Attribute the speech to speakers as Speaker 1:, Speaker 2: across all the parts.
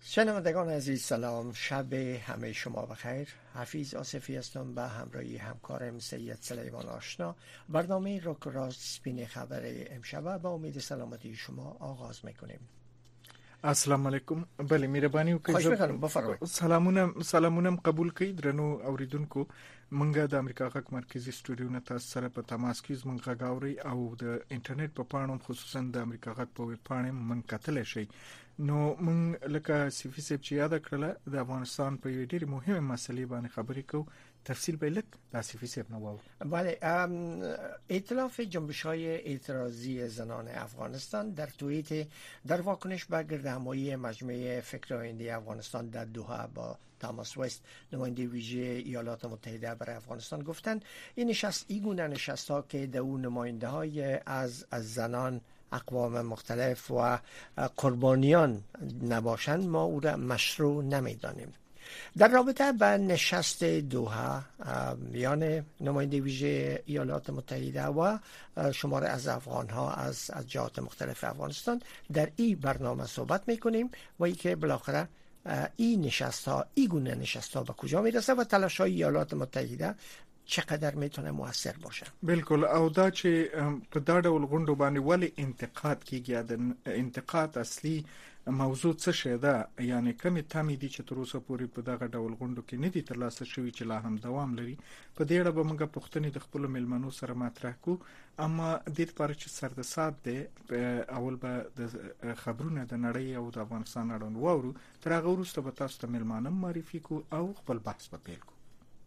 Speaker 1: شنوندگان عزیز سلام، شب همه شما بخیر. حفیظ آصفی هستم به همراهی همکارم سید سلیمان آشنا. برنامه روک راست سپین خبر امشب با امید سلامتی شما آغاز میکنیم.
Speaker 2: السلام علیکم. بله مهرباني وکړئ.
Speaker 1: خوش بخیر، بفرمایئ.
Speaker 2: سلامونه قبول کړئ درنو اوریدونکو. منګه د امریکا غږ مرکزی سټوډیو نه تاسو سره په تماس کې زمونږ غاوري او د انټرنیټ په پاڼو خصوصا د امریکا غږ په ویب پاڼې من کتل شي. نو من لکه سیفی سیب چې یاد کړل د افغانستان په یوه ډېر مهمه مسلې باندې خبرې کوو. تفصیل به لک د سیفی سیب نو.
Speaker 1: بله، ائتلاف جنبش‌های اعتراضی زنان افغانستان در واکنش به گردهمایی مجمع فکر آینده افغانستان در دوحه با تاماس وست نماینده ویژه ایالات متحده برای افغانستان گفتند این گونه نشست‌ها که در اون نماینده‌های از زنان اقوام مختلف و قربانیان نباشند ما او را مشروع نمی‌دانیم. در رابطه با نشست دوحه میان نماینده ویژه ایالات متحده و شمار از افغان‌ها از جهات مختلف افغانستان در این برنامه صحبت می‌کنیم و ای که بالاخره این گونه نشست‌ها به کجا میرسه و تلاش‌های ایالات متحده چقدر میتونه موثر باشه.
Speaker 2: بالکل. او دا چې په دا ډول غونډو باندې ولی انتقاد کیږي، د انتقاد اصلي موضوع څه شی ده، یعنی کمی تمی دي چې تر اوسه پورې په دغه ډول غونډو کې نه دي ترلاسه شوي چې لا هم دوام لري. په دې اړه به موږ پوښتنې د خپلو میلمنو سره مطرح کوو، اما د دې لپاره چې سردسات دی اول به د خبرونه د نړۍ او د افغانستان اړوند واورو، تر هغه وروسته به تاسو ته میلمانه معرفي کوو او خپل بحث به پیل کوو.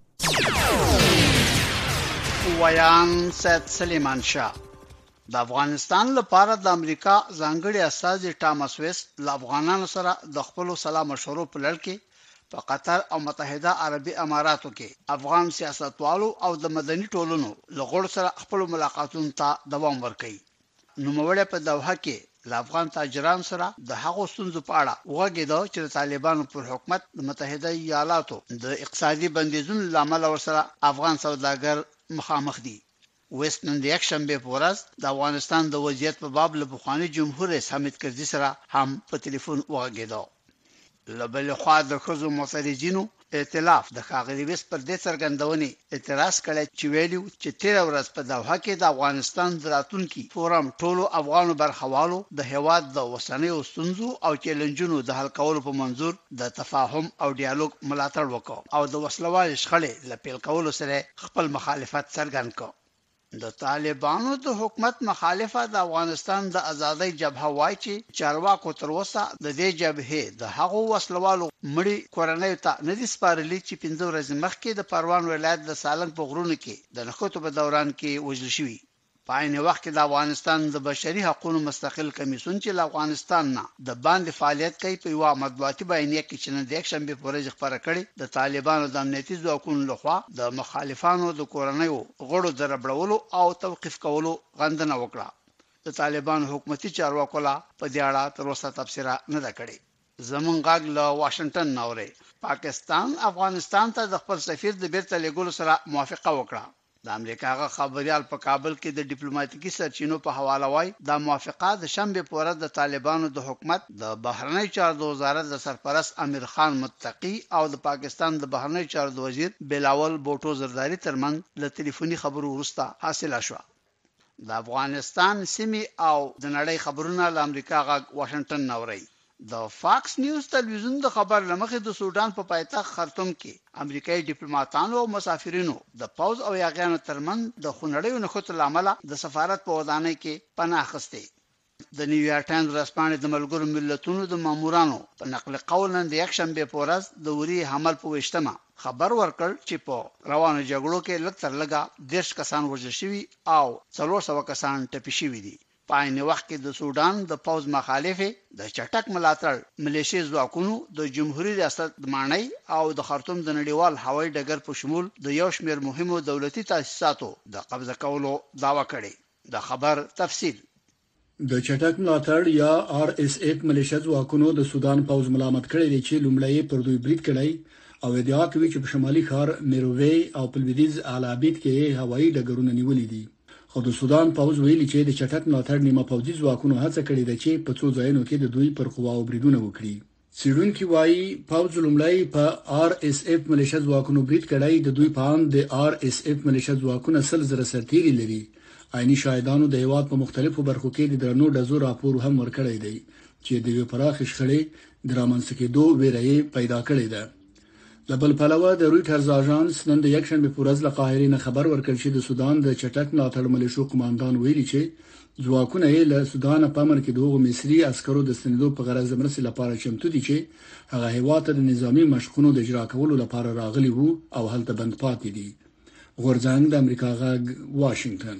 Speaker 3: ویان سید سلیمان شاه د افغانستان لپاره د امریکا ځانګړي استازي ټاماس وست له افغانانو سره د خپل سلا مشورو په لړ کې په قطر او متحده عربي اماراتو کې افغان سیاستوالو او د مدني ټولنو له غړو سره خپل ملاقاتونو ته دوام ورکړي. نوموړی په دوحه کې له افغان تاجرانو سره د هغو ستونزو په اړه وغږېده چې د طالبانو پر حکومت د متحده ایالاتو د اقتصادي بندیزونو له امله ورسره افغان سوداګر مخامخ دي. وست نن د یکشنبه په ورځ د افغانستان د وضعیت په باب له پخواني جمهور رئیس حامد کرزي سره هم په ټلیفون وغږېده. له بلې خوا د ښځو معترضینو ائتلاف د ښاغلي وست پر دې څرګندونې اعتراض کړی چې ویلي چې تېره ورځ په دوحه کې د افغانستان د راتلونکي فورم ټولو افغانو برخوالو د هېواد د اوسنیو ستونزو او چیلنجونو د حل کولو په منظور د تفاهم او ډیالوګ ملاتړ وکړ او د وسلوالې شخړې له پیل کولو سره خپل مخالفت څرګند کړ. د طالبانو د حکومت مخالفه د افغانستان د ازادۍ جبهه وایي چې چارواکو تر اوسه د دې جبهې د هغو وسلوالو مړي کورنۍ ته نه دي سپارلي چې 15 ورځې مخکې د پروان ولایت د سالنګ په غرونو کې د نښتو په دوران کې وژل شوي. په عین وخت کې د افغانستان د بشري حقوقو مستقل کمیسیون چې له افغانستان نه د باندې فعالیت کوي په یو مطبوعاتي بیانیه کې چې نن د یکشنبه په ورځ خبره کړې د طالبانو د امنیتي ځواکونو لخوا د مخالفانو د کورنیو غړو د ربړولو او توقيف کولو غندنه وکړه. د طالبانو حکومتي چارواکو لا په دې اړه تر اوسه تفسیر نه ده کړې. زمون غاګ له واشنگټن نورې پاکستان افغانستان ته د خپل سفیر د بیرته لګولو سره موافقه وکړه. د امریکا خبريال په کابل کې د ډیپلوماټیکي سرچینو په حواله وای د موافقه د شنبه په ورځ د طالبانو د حکومت د بهرنی چارو وزارت د سرپرست امیر خان متقی او د پاکستان د بهرنی چارو وزیر بلاول بوټو زرداری ترمن له ټلیفوني خبرو وروسته حاصله شو. د افغانستان سیمه او د نړۍ خبرونه له امریکا غاګ واشنگټن نوري. د فاکس نیوز تلویزیون د خبر لمخې د سودان په پایتخت خرطوم کې امریکایي ډیپلوماټانو او مسافرینو د پاوز او یاغیانو ترمن د خونړیو نښتو لامل د سفارت په ودانۍ کې پناه اخیسته. د نیویارک ټایمز ورځپاڼې د ملګرو ملتونو د مامورانو په نقل قول نن د یکشنبه په ورځ د وری حمل په وشتمه خبر ورکړ چې په روانو جګړو کې لږ تر لږه 10 کسان وژل شوي او 400 کسان ټپي شوي دي. په عین وخت کې د سودان د پاوز مخالفه د چټک ملاتړ ملیشي ځواکونو د جمهوریت ریاست د مانای او د خرطوم د نړیوال هوایي ډګر په شمول د یو شمېر مهمو دولتي تاسیساتو د قبضه کولو دعوا کړې. د خبر تفصیل
Speaker 4: د چټک ملاتړ یا RSF ملیشیا ځواکونو د سودان پاوز ملامت کړی دی چې لومړی پر دوی برید کړی او ادعا کوي چې په شمالي ښار میرووی او په لویدیځ الابید کې هوایي ډګرونه نیولې دي. خو د سودان پاوز ویلي چې د چټک ملاتړ نیمه پوځي ځواکونو هڅه کړې ده چې په څو ځایونو کې د دوی پر قواو بریدونه وکړي. سیډونکي وایي پاوځ لومړی په آر اس اف ملیشیا ځواکونو برید کړی. د دوی په اند د آر اس اف ملیشیا ځواکونه سل زره سرتیري لري. عیني شاهدانو د هیواد په مختلفو برخو کې د درنو ډزو راپور هم ورکړی دی چې د یو پراخ شخړې درامنځته کېدو ویره پیدا کړې ده. لبل پلوه د رويټرز اژانس نن د یکشنبه په ورځ له قاهرې نه خبر ورکړ چې د سودان د چټک ملاتړ ملیشو قوماندان ویلي چې ځواکونه یې له سودان په امر کې دغه مصري عسکرو د ستنېدو په غرض مرسته لپاره چمتو دي چې هغه هیواد ته د نظامی مشقونو د اجرا کولو لپاره راغلي وو او هلته بند پاتې دي. غورځنګ د امریکا غږ واشنگټن.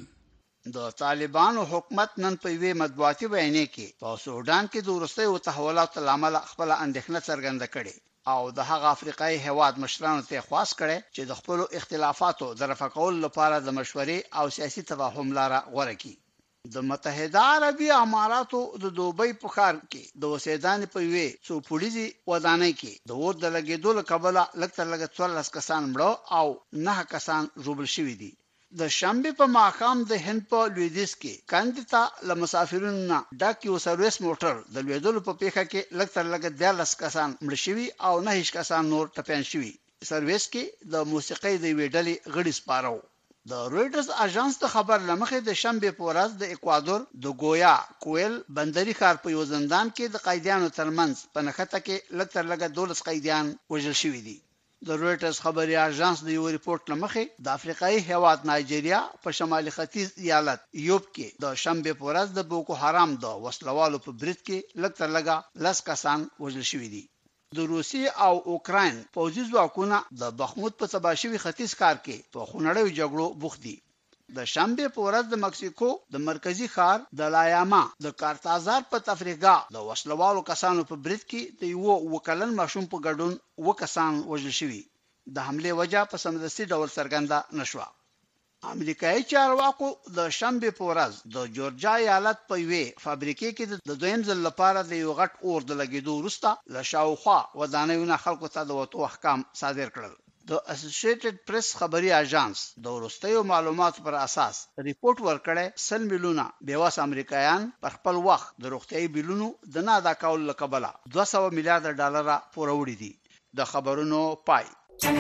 Speaker 3: د طالبانو حکومت نن په وی مطبوعاتي بیانیه کې په سودان کې د وروستیو تحولاتو لامل خپل اندېښنه څرګنده کړې او د هغه افریقایي هیواد مشرانو ته خواست کړي چې د خپل اختلافاتو د رفع کولو لپاره د مشورې او سیاسي تفاهم لاره غوره کړي. د متحده عربي اماراتو د دوبۍ په ښار کې د وسیدان په وی څو پولیسي ودانۍ کې د اور د لګیدو له کبله لکه 14 کسان مړه او 9 کسان ژوبل شوي دي. د شنبه په ماښام د هند په لویدیس کې کاندیتا له مسافرونو ډک یو سرویس موټر د لویدلو په پیښه کې لکه 14 کسان مړ شوي او 9 کسان نور ټپيان شوي. سرویس کې د موسیقۍ د ویډلې غړي سپارو. د رويټرز اژانس د خبر لمخې د شنبه په ورځ د اکوادور د ګویا کویل بندري ښار په یو زندان کې د قیدیانو ترمنځ په نښته کې لکه 12 قیدیان وژل شوي دي. د رويټرز خبري اژانس د یو ریپورت لمخې د افریقایي هیواد نایجیریا په شمالي ختیځ ایالت یوب کې د شنبه په ورځ د بوکو حرام د وسلوالو په برید کې لکه 10 کسان وژل شوي دي. د روسي او اوکراین پوځي ځواکونه د بخمود په تباشوي ختیځ ښار کې په خونړیو جګړو بوخت دي. د شنبه په ورځ د مکسیکو د مرکزی ښار د لایاما د کارتازار په تفریقا د وسلوالو کسانو په برید کې د یو وکلن ماشوم په ګډون 2 کسان وژل شوي. د حمله وجه په سمدستي ډول څرګنده نشوه. امریکایي چارواکو د شنبه په ورځ د جورجیا ایالت په وی فابریکې کې د دویم ځل لپاره د یو غټ اور د لګیدو وروسته له شاوخوا ودانیونه خلکو ته د وټو احکام صادر کړل. د اسوسییټډ پریس خبري اژانس د وروستیو معلوماتو پر اساس ریپورت ورکړی 100 میلیونه بیواس امریکایان پر خپل وخت د روغتیايي بیلونو د نه ادا کولو لپاره 200 میلیارډ ډالر پوروړي دي. د خبرونو پای.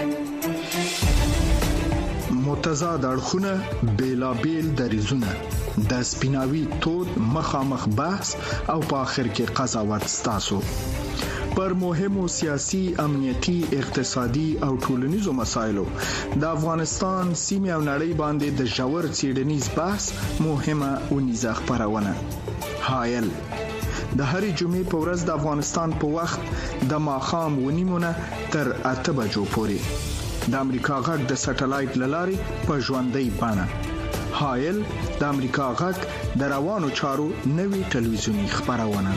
Speaker 5: متضاد اړخونه بیلابیل دریزونه د سپیناوي تود مخامخ بحث او په آخر کې قضاوت ستاسو پر مهمو سیاسي، امنیتي، اقتصادي او ټولنیزو مسایلو د افغانستان سیمه او نړۍ باندې د ژور څېړنیز بحث مهمه ونیزه خبرونه. حایل د هرې جمعې په ورځ د افغانستان په وخت د ماښام 9:30 تر 8 بجو پورې د امریکا غږ د سټلایټ لارې په ژوندۍ بڼه. حایل د امریکا غږ د روانو چارو نوي ټلویزیونی خبرونه.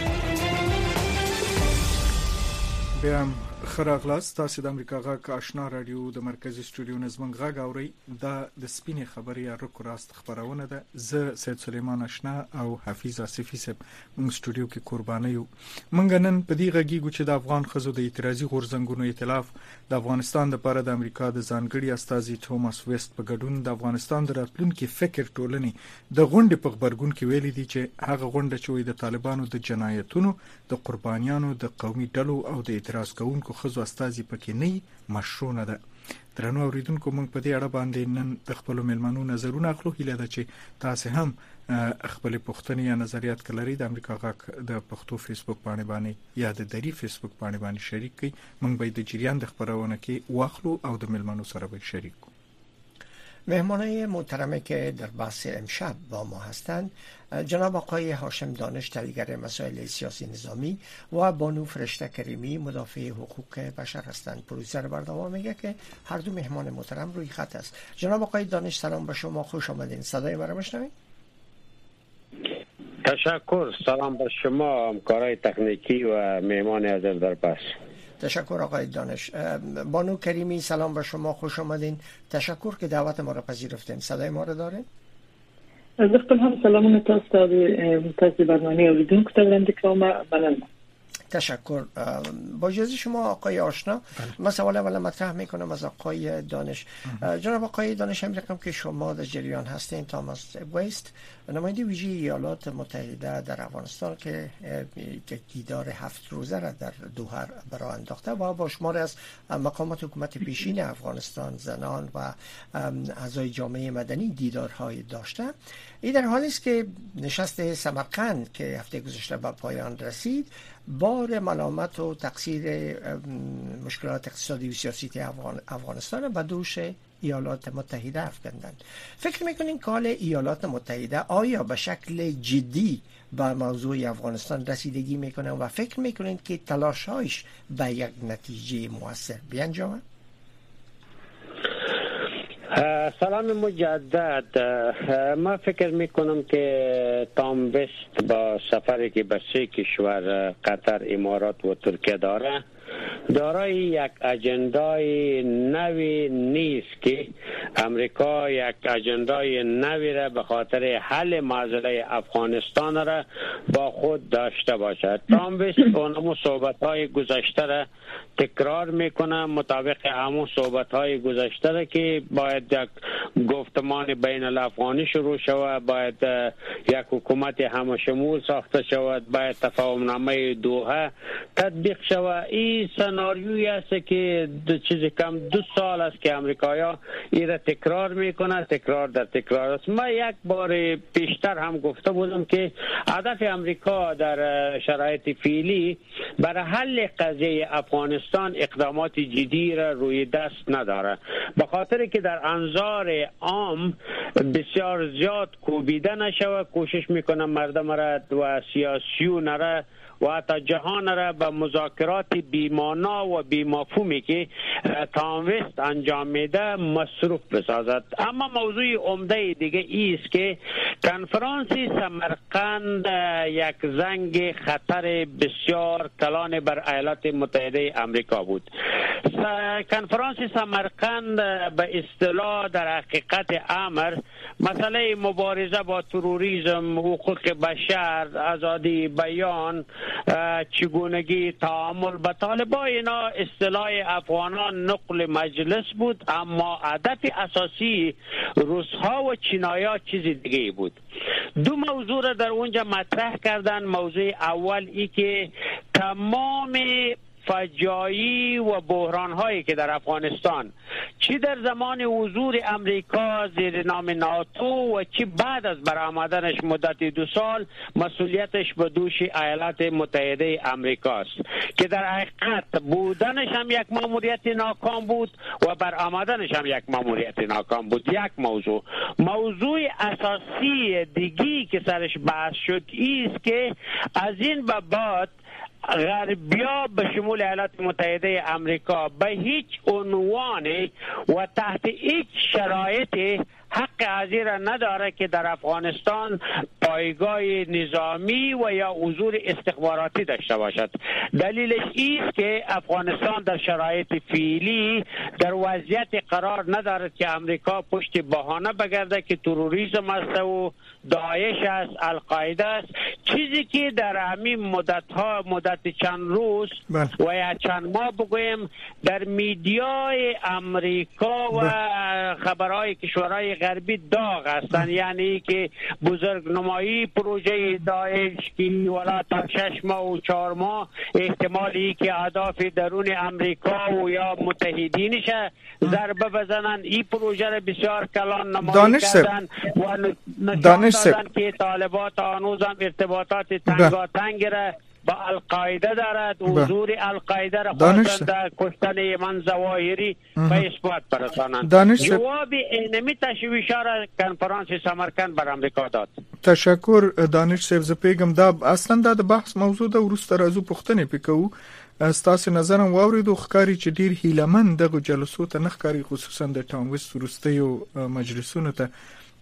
Speaker 2: بیا خراغلاس تاسو د امریکا غږ آشنا رادیو د مرکزی سټوډیو نظم غږ اوري. دا د سپینې خبري یا رکو راست خبرونه ده. زه سید سلیمان آشنا او حفیظ آصفی صاحب موږ سټوډیو کې قرباني یو. موږ نن په دې غږیږو چې د افغان خزو د اعتراضي غورځنګونو ائتلاف د افغانستان لپاره د امریکا د ځانګړي استازي توماس ویست په ګډون د افغانستان د راتلونکي فکر ټولنې د غونډې په خبرګون کې ویلي دي چې هغه غونډه چې د طالبانو د جنایتونو د قربانیانو د قومي ډلو او د اعتراض کوونکو خزو استازي پکې نه مشروع نه ده. درنو اوریدونکو موږ په دې اړه باندې نن د خپل ملمنو نظرونه اخلو. هیله ده چې تاسو هم خپل پوښتنې یا نظریات کلري د امریکا غږ د پښتو فیسبوک باندې یا د دری فیسبوک باندې شریک کړئ. موږ به د جریان د خبرونه کې واخلو او د ملمنو سره به شریک کو.
Speaker 1: مهمانای محترمی که در بحث امشب با ما هستند جناب آقای هاشم دانش تحلیلگر مسائل سیاسی نظامی و بانو فرشته کریمی مدافع حقوق بشر هستند. پرویسر برنامه میگه که هر دو مهمان محترم روی خط است. جناب آقای دانش سلام به شما، خوش آمدین. صدای ما را میشنوید؟
Speaker 6: تشکر. سلام به شما همکارای تکنیکی و مهمان حاضر در بحث.
Speaker 1: تشکر آقای دانش. بانو کریمی سلام به شما، خوش آمدین. تشکر که دعوت ما را پذیرفتین. صدای ما را دارین؟
Speaker 7: زه خپل هم سلامونه تاسو ته برنامه اوریدونکو ته وړاندې کوم. مننه.
Speaker 1: تشکر. با اجازه شما آقای آشنا، من سوال اول مطرح میکنم از آقای دانش. جناب آقای دانش، همین رقم که شما در جریان هستین، تاماس ویست نماینده ویژه ایالات متحده در افغانستان که دیدار 7 روزه را در دوحه برای انداخته و با شمار از مقامات حکومت پیشین افغانستان، زنان و اعضای جامعه مدنی دیدارهای داشته. این در حالی است که نشست سمرقند که هفته گذشته به پایان رسید بار ملامت و تقصیر مشکلات اقتصادی و سیاسی افغانستان به دوش ایالات متحده افکندند. فکر میکنین که حال ایالات متحده آیا به شکل جدی به موضوع افغانستان رسیدگی میکنه و فکر میکنین که تلاشهایش به یک نتیجه موثر بیانجامد؟
Speaker 6: سلام مجدد. ما فکر میکنم که تام ویست با سفری که به 3 کشور قطر، امارات و ترکیه دارای یک اجندای نوی نیست که امریکا یک اجندای نوی را به خاطر حل معضله افغانستان را با خود داشته باشد. تام ویست اونمو صحبت‌های گذشته را تکرار میکنه، مطابق همون صحبت‌های گذشته را که باید یک گفتمان بین الافغانی شروع شود، باید یک حکومت همشمول ساخته شود، باید تفاهمنامه دوحه تطبیق شود. این سناریویی است که چیزی کم 2 سال است که امریکایا این را تکرار میکنه، تکرار در تکرار است. ما یک بار پیشتر هم گفته بودم که هدف امریکا در شرایط فعلی برای حل قضیه افغانستان اقدامات جدی را روی دست نداره، به خاطر که در انظار عام بسیار زیاد کوبیده نشود. کوشش میکنه مردم را و سیاسیون را و حتی جهان را به مذاکرات بیمانا و بیمفهومی که تام ویست انجام میده مصروف بسازد. اما موضوع عمده دیگه ایست که کنفرانس سمرقند یک زنگ خطر بسیار کلان بر ایالات متحده آمریکا بود. کنفرانس سمرقند به اصطلاح در حقیقت امر مسئله مبارزه با تروریسم، حقوق بشر، آزادی بیان، چگونگی تعامل با طالبان، اینا اصطلاح افغانان نقل مجلس بود، اما هدف اساسی روس‌ها و چینایی‌ها چیز دیگه بود. 2 موضوع را در اونجا مطرح کردن. موضوع اول ای که تمام فجایع و بحران هایی که در افغانستان چی در زمان حضور امریکا زیر نام ناتو و چی بعد از برآمدنش مدت 2 سال مسئولیتش به دوش ایالات متحده امریکا است که در حقیقت بودنش هم یک ماموریت ناکام بود و برآمدنش هم یک ماموریت ناکام بود. یک موضوع اساسی دیگی که سرش بحث شد است که از این به بعد غربیا به شمول ایالات متحده امریکا به هیچ عنوان و تحت هیچ شرایطی حق ازیر نداره که در افغانستان پایگاه نظامی و یا حضور استخباراتی داشته باشد. دلیلش است که افغانستان در شرایط فعلی در وضعیت قرار ندارد که امریکا پشت بهانه بگرده که تروریسم است و داعش است، القاعده است، چیزی که در همین مدت چند روز و یا چند ماه بگویم در میدیای امریکا و خبرهای کشورهای غربی داغ هستند. یعنی که بزرگنمایی پروژه داعش که والا تا 6 ماه و 4 ماه احتمالی که اهداف درون امریکا و یا متحدینش ضربه بزنن، این پروژه را بسیار کلان نمایی کردن و نشان دادن که طالبان تا هنوز هم ارتباطات تنگاتنگ را با القاعده دارد. حضور القاعده را خواستند در کشتن من ظواهری به اثبات برسانند. جواب اینمی تشویش‌ها را کنفرانس سمرقند بر امریکا داد.
Speaker 2: تشکر دانش صاحب. زه پیغام دا اصلا د بحث موضوع ده ورسته راځو پوښتنې پکو. ستاسو نظرم واوریدو ښکاری چې ډیر هیلمن دغه جلسو ته نه ښکاری، خصوصا د ټام ویست وروستیو مجلسونو ته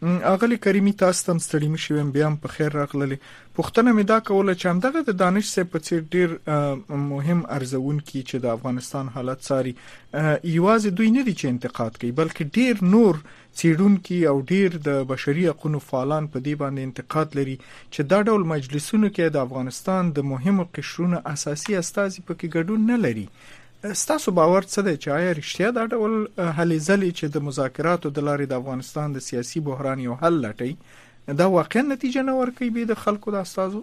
Speaker 2: اغلی کریمی تاسو تم ستړي مشي ویم بیا په خیر راغللی. پښتنه مې دا کوله چې همدغه د دانش سه په څیر ډیر مهم ارزون کی چې د افغانستان حالت ساري یوازې دوی نه دي چې انتقاد کوي بلکې ډیر نور څیړونکي او ډیر د بشري حقوقو فعالان په دې باندې انتقاد لري چې دا ډول مجلسونو کې د افغانستان د مهمو قشرونو اساسي استازي پکې ګډون نه لري. ستاسو باور څه دی چې آیا رښتیا دا ډول هلې ځلې چې د مذاکراتو د لارې د افغانستان د سیاسي بحران یو حل لټوي دا واقعا نتیجه نه ورکوي به د خلکو د استازو؟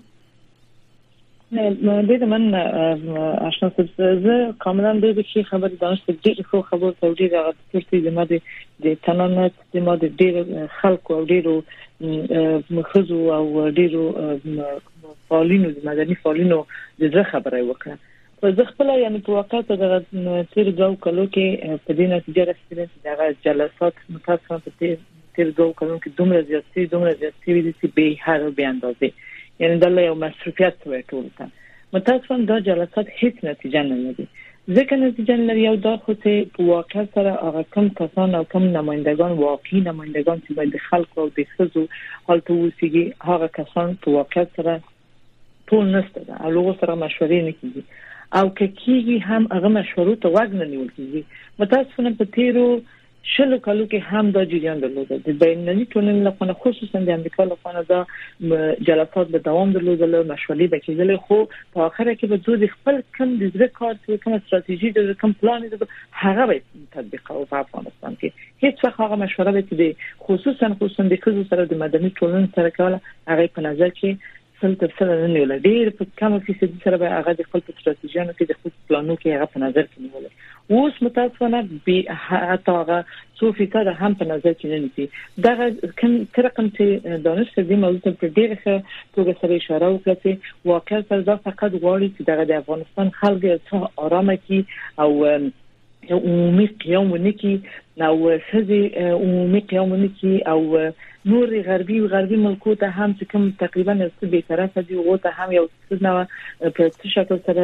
Speaker 7: نه د من آشنا زه کاملا د شي خبر دانش ډېر خو خبر توجیه د ترتیب د ماده د تنانت د ماده ډېر خلکو او ډېرو مخزو او ډېرو فعالینو د مدني فعالینو د خبرې وکړه. زه خپل یعنی په واقع ته د تیر دوه کلو کې په دې نتیجه رسیدم چې دا جلسات متاسفانه په تیر دوه کلو کې دومره زیاتې وي چې به هر به اندازې یعنی د یو مصرفیت وې ټول ته متاسفانه دا جلسات هیڅ نتیجه نه لري. ځکه نتیجه نه لري یو دا خو ته په واقع سره هغه کم کسان او کم نمائندگان واقعي نمائندگان چې د خلکو او د خزو حالت وسیږي هغه کسان په واقع سره ټول نشته او لوګو سره مشورې نه کیږي او کېږي هم هغه مشورو ته وګ نه نیول کیږي. متاسفانه په تیرو شلو کالو کې هم دا جریان درلوده د بینالمللي ټولنې لپاره خصوصا د امریکا لپاره دا جلسات به دوام درلودل مشورې به کېدل خو په اخر کې به دوی خپل کم د ځکه کار کوم استراتیژي د کم پلان هغه به تطبیق او په افغانستان کې هیڅ هغه مشوره به چې خصوصا د خصوصا سره د مدني ټولنې سره کوله هغه په نظر کې تر نه نیول ډیر په کومه فیصد سره به هغه د خپل استراتیژیانو کې د خپل پلانونو کې هغه په نظر کې نیول. اوس متاسفانه به حتی هغه څو فیصد هم په نظر کې نه نیسي. دا کوم رقم چې دانش دې موضوع ته ډیر ښه توګه سره اشاره وکړه چې واقعا دا فقط غواړي چې د افغانستان خلک آرام کړي او عمومي قیام ونکړي او خزي عمومي قیام ونکړي او نور غربي ملکو ته هم چې کوم تقریبا څه به طرفه دي او ته هم یو څه نو په شکل سره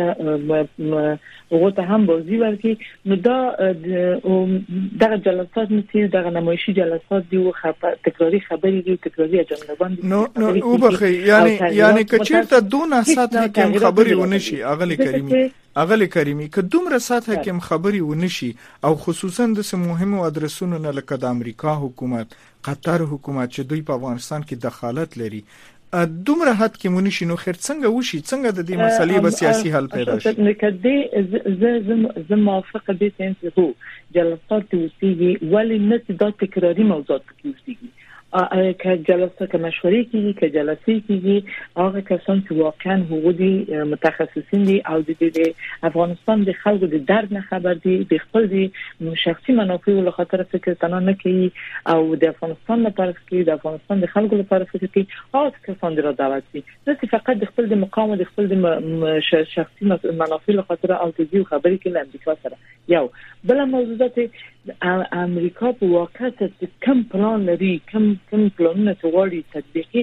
Speaker 7: او ته هم بوزي ورکی نو دا د جلسات مثل د نمایشي جلسات دی او تکراری خبرې دي تکراری اجنده‌بان دي
Speaker 2: نو او بخي یعنی کچیرته دونه سطح کې خبرې ونشي اغلی کریمی که دومره سطح کې خبرې ونشي او خصوصا د مهمو ادرسونو نه لکه د امریکا حکومت قطر حکومت چې دوی په افغانستان کې دخالت لري دومره حد کې مونږ نو خیر څنګه وشي څنګه د دې مسلې به سیاسي حل پیدا شي.
Speaker 7: زه موافقه دي چې هو جلسات وسیږي ولی نه دا تکراری موضوعات وسیږي که جلسه که مشورې کیږي که جلسې کیږي هغه کسان چې واقعا حقوقي متخصصین دي او د افغانستان د خلکو د درد نه خبر دي د خپل شخصي منافع له خاطر فکر تنه نه کوي او د افغانستان لپاره کې د افغانستان د خلکو لپاره فکر کوي هغه کسان را دعوت دي نه فقط د خپل د مقام او د خپل د شخصي منافع له خاطر او د دې خبرې کې له امریکا سره یو بل موضوعات امریکا په واقع ته کم پلان لري کم پلانونه غواړي تطبیقي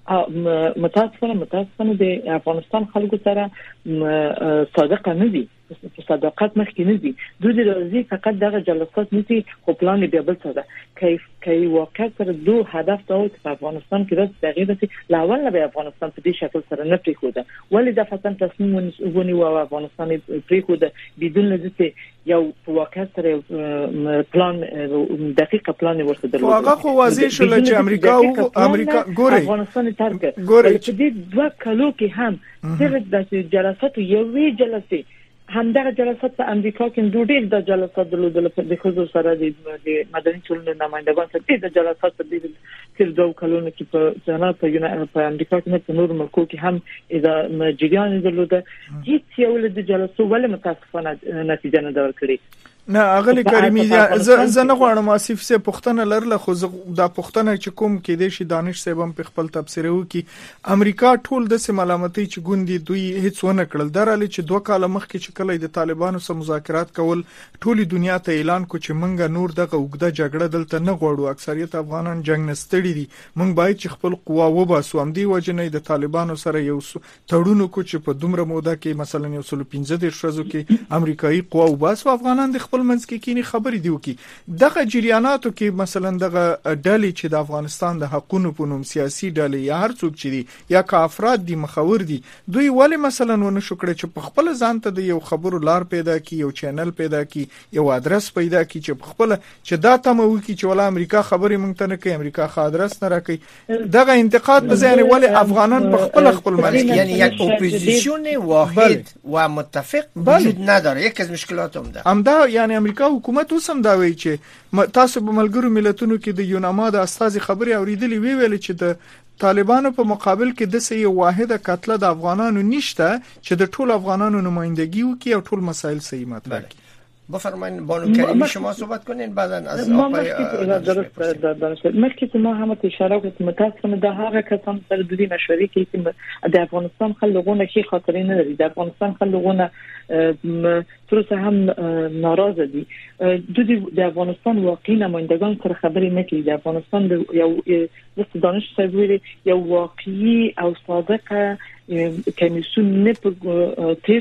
Speaker 7: متاسفانه د افغانستان خلکو سره صادق نه دي صداقت مخکې نه دي دوی د راځي فقط دغه جلسات نشي خو پلان بیا بل څه ده کای واقع سره دوه هدف ته په افغانستان کې راځي تغییر دي لاول نه به افغانستان په دې شکل سره نه پریښوده ولی د فتن تصمیم ونی او افغانستان پریښوده بدون لږه یو واقع سره پلان دقیق پلان ورته درلود
Speaker 2: هغه خو واضح شول چې امریکا ګوري
Speaker 7: افغانستان ترک چې دې دوه کلو کې هم د جلسات یوې جلسې همدغه جلسات په امریکا کې ډېر د جلسات درلودل په خصوص سره د مدني ټولنې نمائندگان سره د جلسات په دې تیر دوه کلونو کې په جنات په امریکا کې په نور ملکو کې هم اذا جریان درلوده هیڅ یو د جلسو ولې متاسفانه نتیجه نه درکړي.
Speaker 2: نه اغلی کریمی زه نه غواړم آصف سه پښتنه لرله خو دا پښتنه چې کوم کې د شي دانش صاحب په خپل تفسیر وکي امریکا ټول د ملامتۍ چې ګوندي دوی هیڅ ونه کړل دراله چې 2 کال مخکې چې کله د طالبانو سره مذاکرات کول ټولي دنیا ته اعلان کو چې مونږه نور دغه وګړه جګړه دلته نه غواړو اکثریت افغانان جنگ نستړي دي مونږ باید چې خپل قوا وباسو هم دی وجنې د طالبانو سره یو تړونو کو چې په دومره موده کې مثلا 115 ورځو کې امریکایي قوا وباسو افغانان د خپل منځ کې کینی خبرې دی وکي. دغه جریاناتو کې مثلا دغه ډلې چې د افغانستان د حقوقو په نوم سیاسي ډلې یا هر څوک چې دي یا کا افراد دي مخور دي، دوی ولې مثلا ونه شو کړی چې په خپل ځان ته د یو خبرو لار پیدا کی، یو چینل پیدا کی، یو ادرس پیدا کی چې په خپل چې دا تمو کی چې ولا امریکا خبرې مونږ ته نه کوي، امریکا خا ادرس نه راکړي. دغه انتقاد به ځای ولې افغانان په خپل منځ
Speaker 1: یعنی یک اپوزیسیون واحد و متفق وجود نداره. یک از مشکلات هم
Speaker 2: ده یعنی امریکا حکومت اوسم دا وایي چې تاسو په ملګرو ملتونو کې د یوناما د استازي خبري اوریدلې ویل چې د طالبانو په مقابل کې د سې واحده کتله د افغانانو نشته چې د ټول افغانانو نمائندګي وکړي او ټول مسایل صحیح مطرح کړي.
Speaker 1: بفرمایید بانو کریمی شما صحبت کنین بعداً از آقای
Speaker 7: درست مخکې ما هم اشاره کړم متاسفانه د هغه کسان سره د دې مشورې کې چې د افغانستان خلکونه کې خاطرې نه لري، د افغانستان خلکونه تر څه هم ناراضه دي. د افغانستان واقعي نمائندگان سره خبرې نه کوي. د افغانستان یو د دانش سویل یو واقعي او صادقه کمیسیون نه په تیر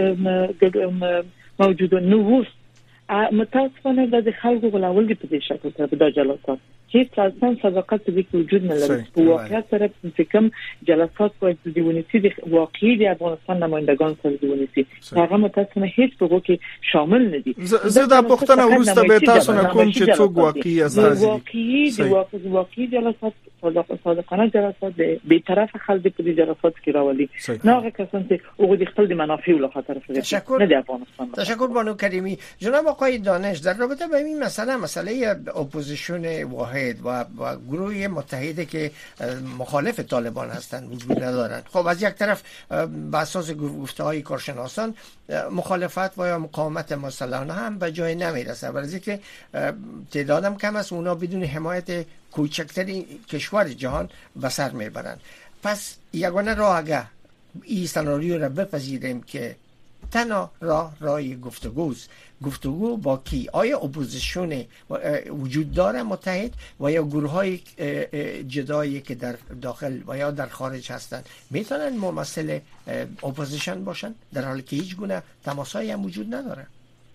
Speaker 7: کې موجوده نو متاسفانه د خلکو غلاول دي په دې شکل سره په جلسات چې تاسو صداقت دې وجود نه لري. په واقعیت سره چې کوم جلسات باید د ونیسي د واقعي د افغانستان نمائندگان سره د ونیسي هغه متاسفانه هیڅ په کې شامل نه دي.
Speaker 2: زه دا پوښتنه ورسته به تاسو نه کوم چې څوک واقعي اساس
Speaker 7: دي واقعي جلسات صادقانه جلسات به طرف خلک په دې جلسات کې راولي نه هغه کسان چې او د خپل د منافع له خاطر نه د افغانستان.
Speaker 1: تشکر بانو کریمی. جناب آقای دانش در رابطه با این مسئله اپوزیسیون واحد و گروه متحده که مخالف طالبان هستند وجود ندارند. خب از یک طرف بر اساس گفته‌های کارشناسان مخالفت و یا مقاومت مسلحانه هم به جای نمیرسه، برای اینکه تعدادم کم است، اونا بدون حمایت کوچکترین کشور جهان به سر میبرند. پس یگانه راه اگه این سناریو را بپذیریم که تنها راه گفتگو با کی؟ آیا اپوزیسیون وجود داره متحد و یا گروه های جدایی که در داخل و یا در خارج هستند میتونن ممثل اپوزیسیون باشن در حالی که هیچ گونه تماسایی هم وجود نداره؟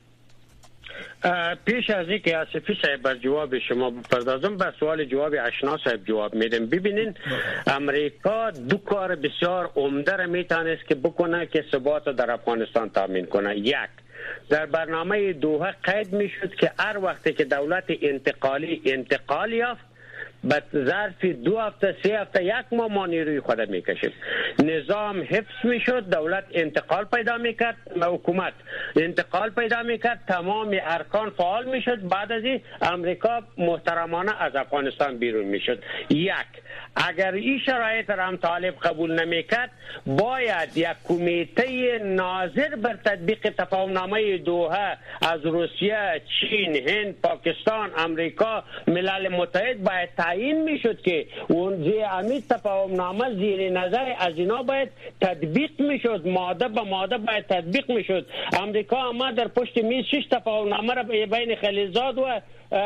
Speaker 6: پیش از اینکه آصفی صاحب بر جواب شما بپردازم به سوال جواب اشنا صاحب جواب میدم. ببینین امریکا دو کار بسیار عمده را میتونست که بکنه که ثبات در افغانستان تامین کنه. یک، در برنامه دوحه قید میشد که هر وقتی که دولت انتقال یافت به ظرف 2 هفته 3 هفته 1 ماه ما نیروی خود میکشیم. نظام حفظ میشد، دولت انتقال پیدا میکرد، حکومت انتقال پیدا میکرد، تمام ارکان فعال میشد. بعد از این امریکا محترمانه از افغانستان بیرون میشد. یک، اگر این شرایط را هم طالب قبول نمیکرد باید یک کمیته ناظر بر تطبیق تفاهمنامه دوحه از روسیه، چین، هند، پاکستان، امریکا، ملل متحد باید تعیین میشد که اون زیر تفاهمنامه زیر نظر از اینا باید تطبیق میشد، ماده به ماده باید تطبیق میشد. امریکا اما در پشت میز 6 تفاهمنامه را بین خلیلزاد و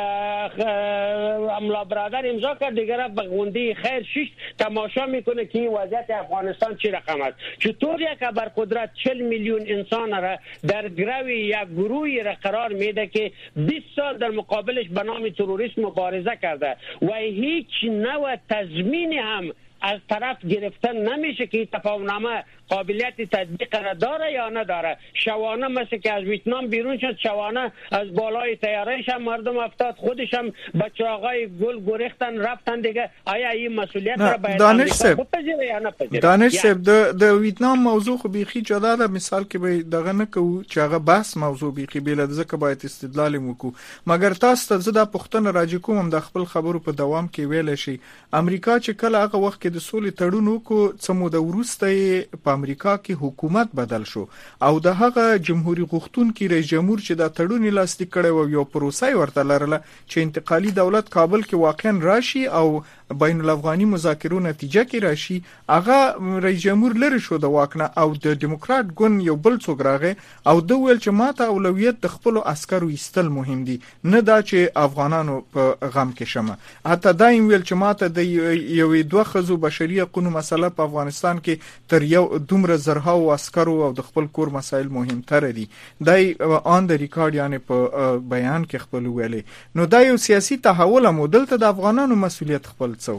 Speaker 6: املا برادر امضا کرد، دیگر به گونده خیر 6 تماشا میکنه که این وضعیت افغانستان چی رقم است. چطور یک ابرقدرت 40 میلیون انسان را در گرو یک گروهی را قرار میده که 20 سال در مقابلش به نام تروریسم مبارزه کرده و هیچ نوع تضمینی هم از طرف گرفتن نمیشه که تفاهمنامه قابلیت تطبیق را داره یا نداره. شوانه مثل که از ویتنام بیرون شد، شوانه از بالای طیارهش هم مردم افتاد، خودش هم بچه‌های گل گریختن رفتن دیگه. آیا این مسئولیت را باید امریکا بپذیره یا نپذیره؟
Speaker 2: دانش صاحب د ویتنام موضوع خو بیخي جدا ده، مثال کې به دغه نه کوو چې هغه بحث موضوع بیخي بیل ده، ځکه باید استدلال وکړو. مګر تاسو ته زه دا پوښتنه راځي کوم د خپل خبرو په دوام کې ویل شي امریکا چې کله هغه وخت کې د سولې تړون وکړو څه مو د وروسته په امریکا کې حکومت بدل شو او د هغه جمهوریت غوښتونکي رئیس جمهور چې دا تړون لاسلیک کړی و یو پروسه ورته لرله چې انتقالي دولت کابل کې واقعا راشي او بین الافغاني مذاکرو نتیجه کې راشي. هغه رئیس جمهور لري شو د واکنه او د دیموکرات ګوند یو بل څوک راغی او د ویل چې ماته اولویت د خپل عسکرو ایستل مهم دي، نه دا چې افغانانو په غم کې شمه. حتی دا ویل چې ماته د یو دوه خزو بشري حقوقو مسله په افغانستان کې تر یو دومره زرهاو عسکرو او د خپل کور مسایل مهمتر دي. دای آن د ریکارډ یعنی په بیان کې خپل ویلي. نو دا یو سیاسي تحول مودل ته د افغانانو مسولیت خپل څو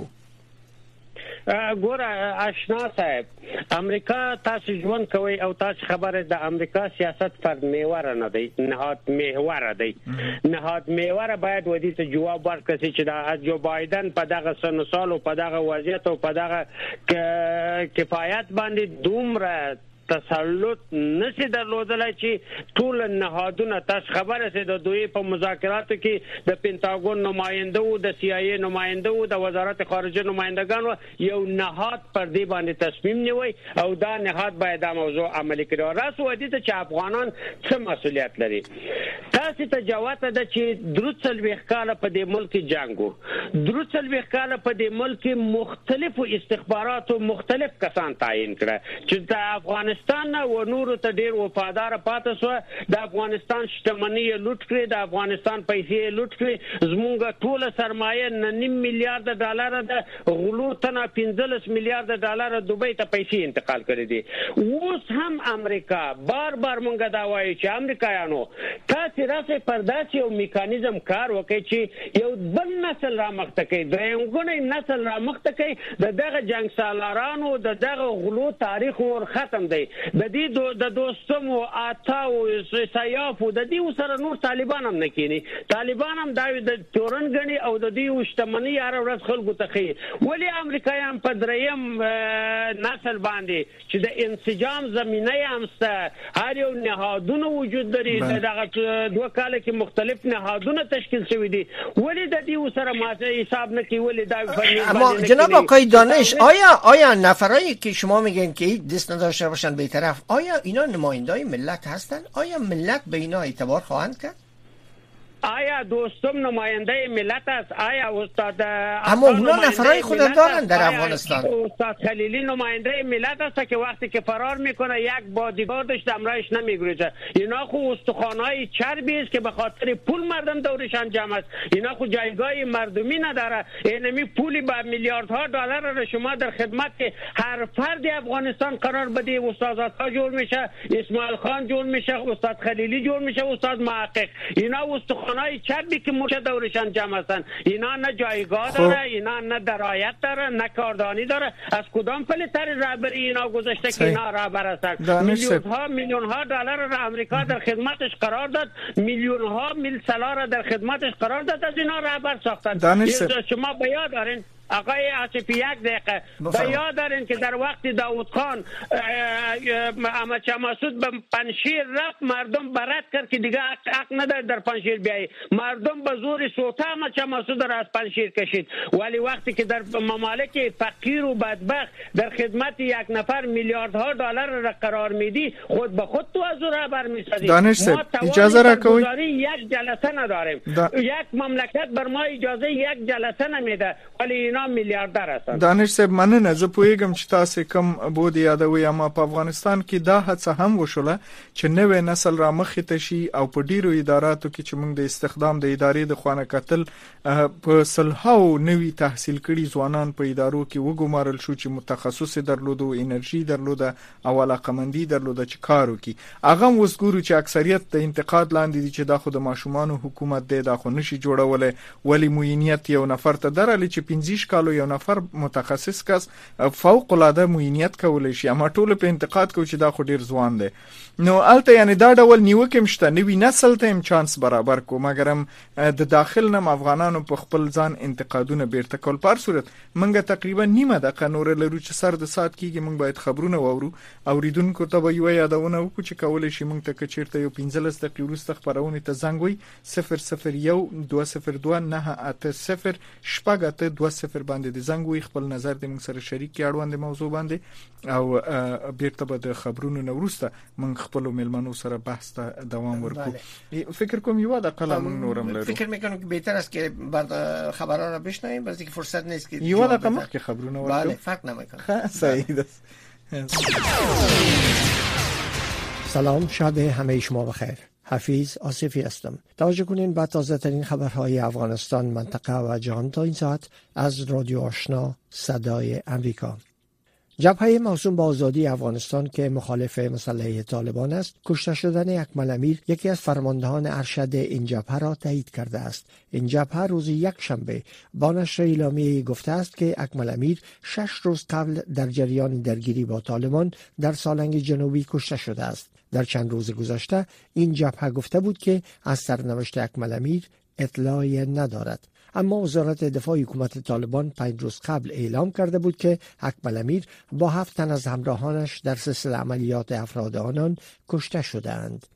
Speaker 6: ګوره آشنا صاحب امریکا تاسو ژوند کوي او تاسو خبره د امریکا سیاست فرد محور نه دی، نهاد محور دی. نهاد محور باید ودی ته جواب ورکړي چې د جو بایدن په دغه سن سال او په دغه وضعیت او په دغه کفایت باندې دومره تسلط نشي درلودلای چې ټول نهادونه تاسو خبره سي د دوی په مذاکراتو کې د پینټاګون نماینده او د سی آی ای نماینده او د وزارت خارجه نمایندگانو یو نهاد پر دې باندې تصمیم نیوي او دا نهاد باید د موضوع عملي کړي. راس ودی ته چې افغانان څه مسولیت لري. تاسو ته جواب ده چې دروڅل وکاله په دې ملک جنگو دروڅل وکاله په دې ملک مختلفو استخباراتو مختلف کسان تعیین کړه چې د افغانستان و نورو ته ډیر وفادار پاتې شو. د افغانستان شتمنۍ لوټ کړې، د افغانستان پیسې لوټ کړې، زموږ ټول سرمایه 9 میلیارډ ډالر د غلو تنه 15 میلیارډ ډالر دوبۍ ته پیسې انتقال کړې دي. اوس هم امریکا بار بار مونږ دا وایي چې امریکایانو تاسو راځي پر داسې یو میکانیزم کار وکړي چې یو بل نسل را مخته کوي، درېمګونی نسل را مخته کوي. دغه جنگ سالارانو دغه غلو تاریخ ور ختم دی. د دې د دوستم او آتاو سیاف د دې سره نور طالبان هم نه کینی. طالبان هم دا د تورن غني او د دې وشتمنی هر ورځ خلکو ته خي. ولی امریکایان په دریم نسل باندې چې د انسجام زمينه همسته هر یو نهادونه وجود لري. دغه 2 کال کې مختلف نهادونه تشکیل شوی دي. ولی د دې سره ماته حساب نه کی. ولی دا
Speaker 1: اما جناب آقای دانش آیا نفرایی که شما میگن که دست نداشته باشن به طرف، آیا اینا نمایندای ملت هستن؟ آیا ملت به اینا اعتبار خواهند کرد؟
Speaker 6: آیا دوستم نماینده ملت است؟ آیا استاد
Speaker 1: اما اونا نفرای خود دارن در افغانستان.
Speaker 6: استاد خلیلی نماینده ملت است که وقتی که فرار میکنه یک بادیگاردش دمرایش نمیگریزه. اینا خو استخوانای چربی است که به خاطر پول مردم دورشان جمع است. اینا خو جایگاه مردمی نداره. اینمی پولی با میلیاردها دلار را شما در خدمت که هر فرد افغانستان قرار بده. استادها جور میشه، اسماعیل خان جور میشه، استاد خلیلی جور میشه، استاد محقق. اینا استخوانای چربی که موشه دورشان جمع هستن. اینا نه جایگاه داره، اینا نه درایت داره، نه کاردانی داره. از کدام پلتر رهبری اینا گذاشته که اینا رهبر هستن؟ میلیون ها دلار را امریکا در خدمتش قرار داد، میلیون ها میل سالار در خدمتش قرار داد، از اینا رهبر ساختن. شما به یاد دارین آقای عاطفی یک دقیقه به یاد دارین که در وقت داوود خان احمد شاه مسعود به پنشیر رفت، مردم برات کرد که دیگه حق نداره در پنشیر بیایی. مردم به زور سوته احمد شاه مسعود را از پنشیر کشید. ولی وقتی که در ممالک فقیر و بدبخت در خدمت یک نفر میلیاردها دلار را قرار میدی، خود به خود تو از او رهبر میسازی.
Speaker 2: ما اجازه را کوی
Speaker 6: یک جلسه نداریم. یک مملکت بر ما اجازه یک جلسه نمیده، ولی میلیاردر هستند.
Speaker 2: دانش صاحب مننه. زه پوهیږم چې تاسو کم بود یادوي، اما په افغانستان کې دا هڅه هم وشوله چې نوې نسل را مخې ته شي او په ډیرو اداراتو کې چې موږ د استخدام د ادارې د خوانه کتل په صلحاو نوې تحصیل کړي ځوانان په ادارو کې وګمارل شو چې متخصص درلودو، انرژي درلوده او علاقمندي درلوده چې کار وکړي. هغه وسګورو چې اکثریت د انتقاد لاندې دي چې دا خو د ماشومانو حکومت دی، دا خو نشي جوړولای. ولی معینیت یو نفر ته درالي چې 15 کالو یو نفر متخصص کس فوق العاده معینیت کولای شي، اما ټول په انتقاد کوي چې دا خو ډیر ځوان دی. نو الته یعنی دا ډول نیوکه مشته، نوې نسل ته هم چانس برابر کو، مګرم د داخل نم افغانانو په خپل ځان انتقادونه بیرته کول. په صورت منګه تقریبا نیمه د قانون لرو چې سر د سات کیږي، موږ باید خبرونه واورو. اوریدونکو ته به یو یادونه وکړو چې کولای شي موږ ته کچیرته یو 15 دقیقې وروسته خبرونه ته زنګ وي 001 202 980 شپږ 20 باندې د زنګ وي، خپل نظر د موږ سره شریک کړي اړوند موضوع باندې، او بیرته به د خبرونو نه وروسته موږ خپل ملمنو سره بحث ته دوام ورکړو. فکر کوم یو د قلم نورم لرو.
Speaker 1: فکر میکنم که بهتر است که بعد خبرها را بشنویم، بس اینکه فرصت نیست که
Speaker 2: یو د قمه که خبرونه ورکړو.
Speaker 1: بله فرق نمیکنه.
Speaker 2: صحیح ده.
Speaker 1: سلام، شب همه شما بخیر. حفیظ آصفی هستم. توجه کنین به تازه ترین خبرهای افغانستان، منطقه و جهان تا این ساعت از رادیو آشنا صدای امریکا. جبهه موسوم به آزادی افغانستان که مخالف مسلح طالبان است، کشته شدن اکمل امیر یکی از فرماندهان ارشد این جبهه را تایید کرده است. این جبهه روز یکشنبه با نشر اعلامیه‌ای گفته است که اکمل امیر 6 روز قبل در جریان درگیری با طالبان در سالنگ جنوبی کشته شده است. در چند روز گذشته این جبهه گفته بود که از سرنوشت اکمل امیر اطلاعی ندارد. اما وزارت دفاع حکومت طالبان 5 روز قبل اعلام کرده بود که اکمل امیر با 7 تن از همراهانش در سلسله عملیات افراد آنان کشته شدند.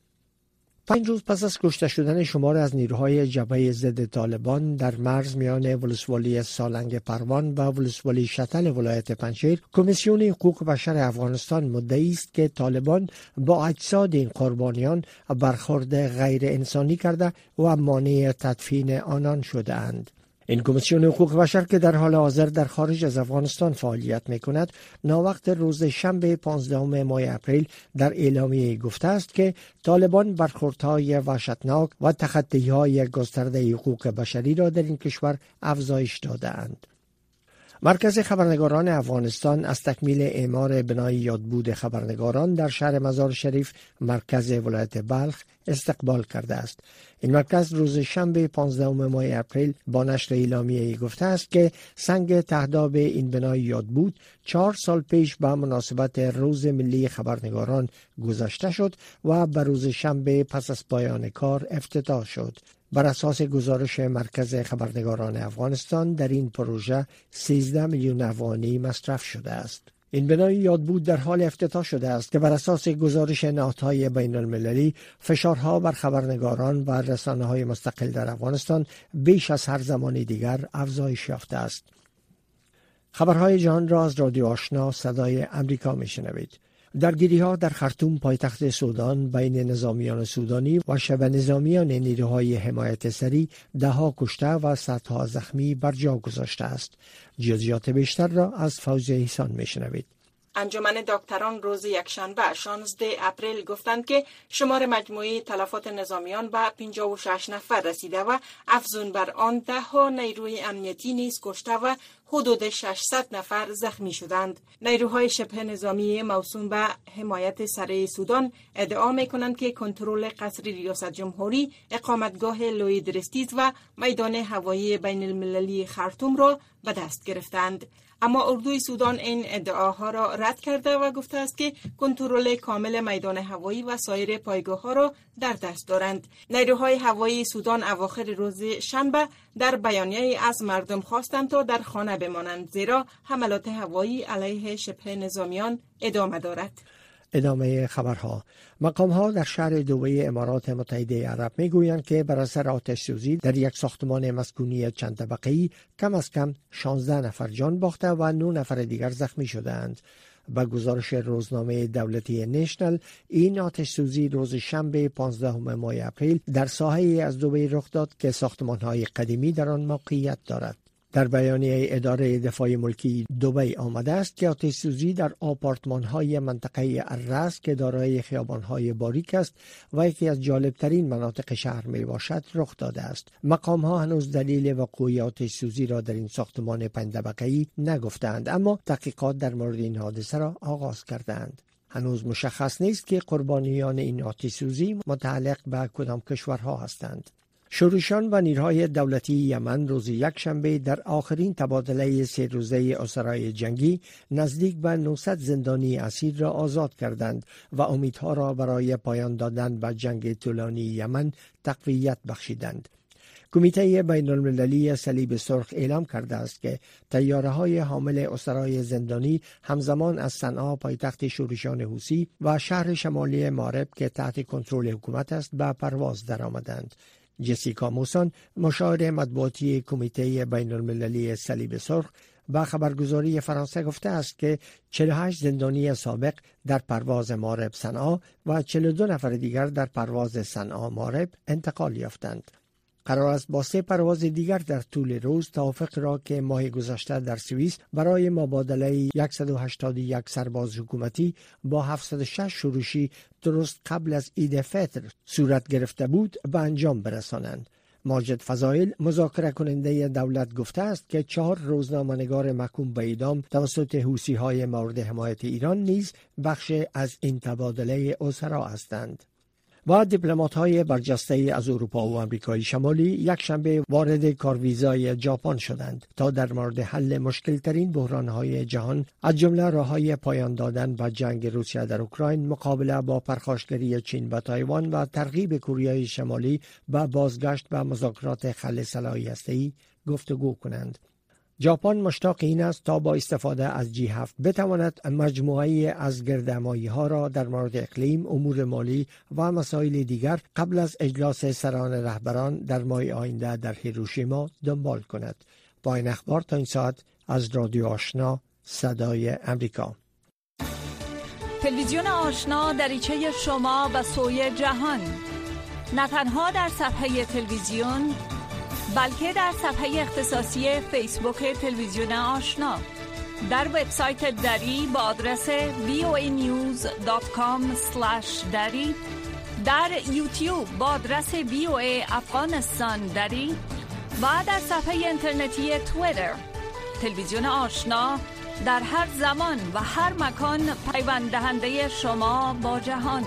Speaker 1: 5 روز پس از کشته شدن شمار از نیروهای جبهه ضد طالبان در مرز میان ولسوالی سالنگ پروان و ولسوالی شتل ولایت پنجشیر، کمیسیون حقوق بشر افغانستان مدعی است که طالبان با اجساد این قربانیان برخورد غیر انسانی کرده و مانع تدفین آنان شده‌اند. این کمیسیون حقوق بشر که در حال حاضر در خارج از افغانستان فعالیت می‌کند، ناوقت روز شنبه 15 ماه اپریل در اعلامیه گفته است که طالبان برخوردهای وحشتناک و تخطی‌های گسترده حقوق بشری را در این کشور افزایش داده‌اند. مرکز خبرنگاران افغانستان از تکمیل اعمار بنای یادبود خبرنگاران در شهر مزار شریف مرکز ولایت بلخ استقبال کرده است. این مرکز روز شنبه 15 ماه اپریل با نشر اعلامیه‌ای گفته است که سنگ تهداب این بنای یادبود 4 سال پیش به مناسبت روز ملی خبرنگاران گذاشته شد و به روز شنبه پس از پایان کار افتتاح شد. بر اساس گزارش مرکز خبرنگاران افغانستان در این پروژه 13 میلیون افغانی مصرف شده است. این بنای یادبود در حال افتتاح شده است که بر اساس گزارش نهادهای بین المللی فشارها بر خبرنگاران و رسانه‌های مستقل در افغانستان بیش از هر زمان دیگر افزایش یافته است. خبرهای جهان را از رادیو آشنا صدای امریکا میشنوید. درگیری‌ها در خرطوم پایتخت سودان بین نظامیان سودانی و شبه نظامیان نیروهای حمایت سریع 10 کشته و صدها زخمی بر جا گذاشته است. جزئیات بیشتر را از فوزیه احسان میشنوید.
Speaker 8: انجمن دکتران روز یکشنبه 16 اپریل گفتند که شمار مجموعی تلفات نظامیان به 56 نفر رسیده و افزون بر آن 10 نیروی امنیتی نیز کشته و حدود 600 نفر زخمی شدند. نیروهای شبه نظامی موسوم به حمایت سریع سودان ادعا می‌کنند که کنترل قصر ریاست جمهوری، اقامتگاه لوید رستیز و میدان هوایی بین المللی خرطوم را به دست گرفتند. اما اردوی سودان این ادعاها را رد کرده و گفته است که کنترل کامل میدان هوایی و سایر پایگاه‌ها را در دست دارند. نیروهای هوایی سودان اواخر روز شنبه در بیانیه‌ای از مردم خواستند تا در خانه بمانند، زیرا حملات هوایی علیه شبه نظامیان ادامه دارد.
Speaker 1: ادامه خبرها. مقام‌ها در شهر دبی امارات متحده عرب می‌گویند که بر اثر آتش‌سوزی در یک ساختمان مسکونی چند طبقه‌ای کم از کم 16 نفر جان باخته و 9 نفر دیگر زخمی شدند. با گزارش روزنامه دولتی نیشنل، این آتش‌سوزی روز شنبه 15 ماه اپریل در ساحه‌ای از دبی رخ داد که ساختمان‌های قدیمی در آن موقعیت دارد. در بیانیه اداره دفاع ملکی دبی آمده است که آتش‌سوزی در آپارتمان‌های منطقه الرز که دارای خیابان‌های باریک است و یکی از جالب‌ترین مناطق شهر میباشد رخ داده است. مقام‌ها هنوز دلیل وقوع آتش‌سوزی را در این ساختمان 5 طبقه‌ای نگفتند، اما تحقیقات در مورد این حادثه را آغاز کردند. هنوز مشخص نیست که قربانیان این آتش‌سوزی متعلق به کدام کشورها هستند. شورشیان و نیروهای دولتی یمن روز یکشنبه در آخرین تبادله 3 روزه اسرای جنگی نزدیک به 900 زندانی اسیر را آزاد کردند و امیدها را برای پایان دادن به جنگ طولانی یمن تقویت بخشیدند. کمیته بین المللی صلیب سرخ اعلام کرده است که طیاره‌های حامل اسرای زندانی همزمان از صنعا پایتخت شورشیان حوثی و شهر شمالی مارب که تحت کنترل حکومت است به پرواز درآمدند. جسیکا موسان، مشاور مطبوعاتی کمیته بین المللی صلیب سرخ، با خبرگزاری فرانسه گفته است که 48 زندانی سابق در پرواز مارب صنعا و 42 نفر دیگر در پرواز صنعا مارب انتقال یافتند. قرار است با 3 پرواز دیگر در طول روز توافق را که ماه گذشته در سوئیس برای مبادله 181 سرباز حکومتی با 706 شورشی درست قبل از عید فطر صورت گرفته بود به انجام برسانند. ماجد فضائل مذاکره کننده دولت گفته است که 4 روزنامه‌نگار محکوم به اعدام توسط حوثی‌های مورد حمایت ایران نیز بخش از این تبادله اسرا هستند. و دیپلمات‌های برجسته از اروپا و آمریکای شمالی یک شنبه وارد کارویزای ژاپن شدند تا در مورد حل مشکل‌ترین بحران‌های جهان از جمله راه‌های پایان دادن به جنگ روسیه در اوکراین، مقابله با پرخاشگری چین و تایوان و ترغیب کره شمالی به بازگشت به مذاکرات خلع سلاح هسته‌ای گفتگو کنند. ژاپن مشتاق این است تا با استفاده از G7 بتواند مجموعه‌ای از گردهمایی‌ها را در مورد اقلیم، امور مالی و مسائل دیگر قبل از اجلاس سران رهبران در ماه آینده در هیروشیما دنبال کند. با این اخبار تا این ساعت از رادیو آشنا صدای امریکا.
Speaker 9: تلویزیون آشنا دریچه شما به سوی جهان، نه تنها در صفحه تلویزیون بلکه در صفحه اختصاصی فیسبوک تلویزیون آشنا، در وبسایت دری با آدرس voanews.com/dari، در یوتیوب با آدرس VOA افغانستان دری و در صفحه اینترنتی توییتر. تلویزیون آشنا در هر زمان و هر مکان پیوند دهنده شما با جهان.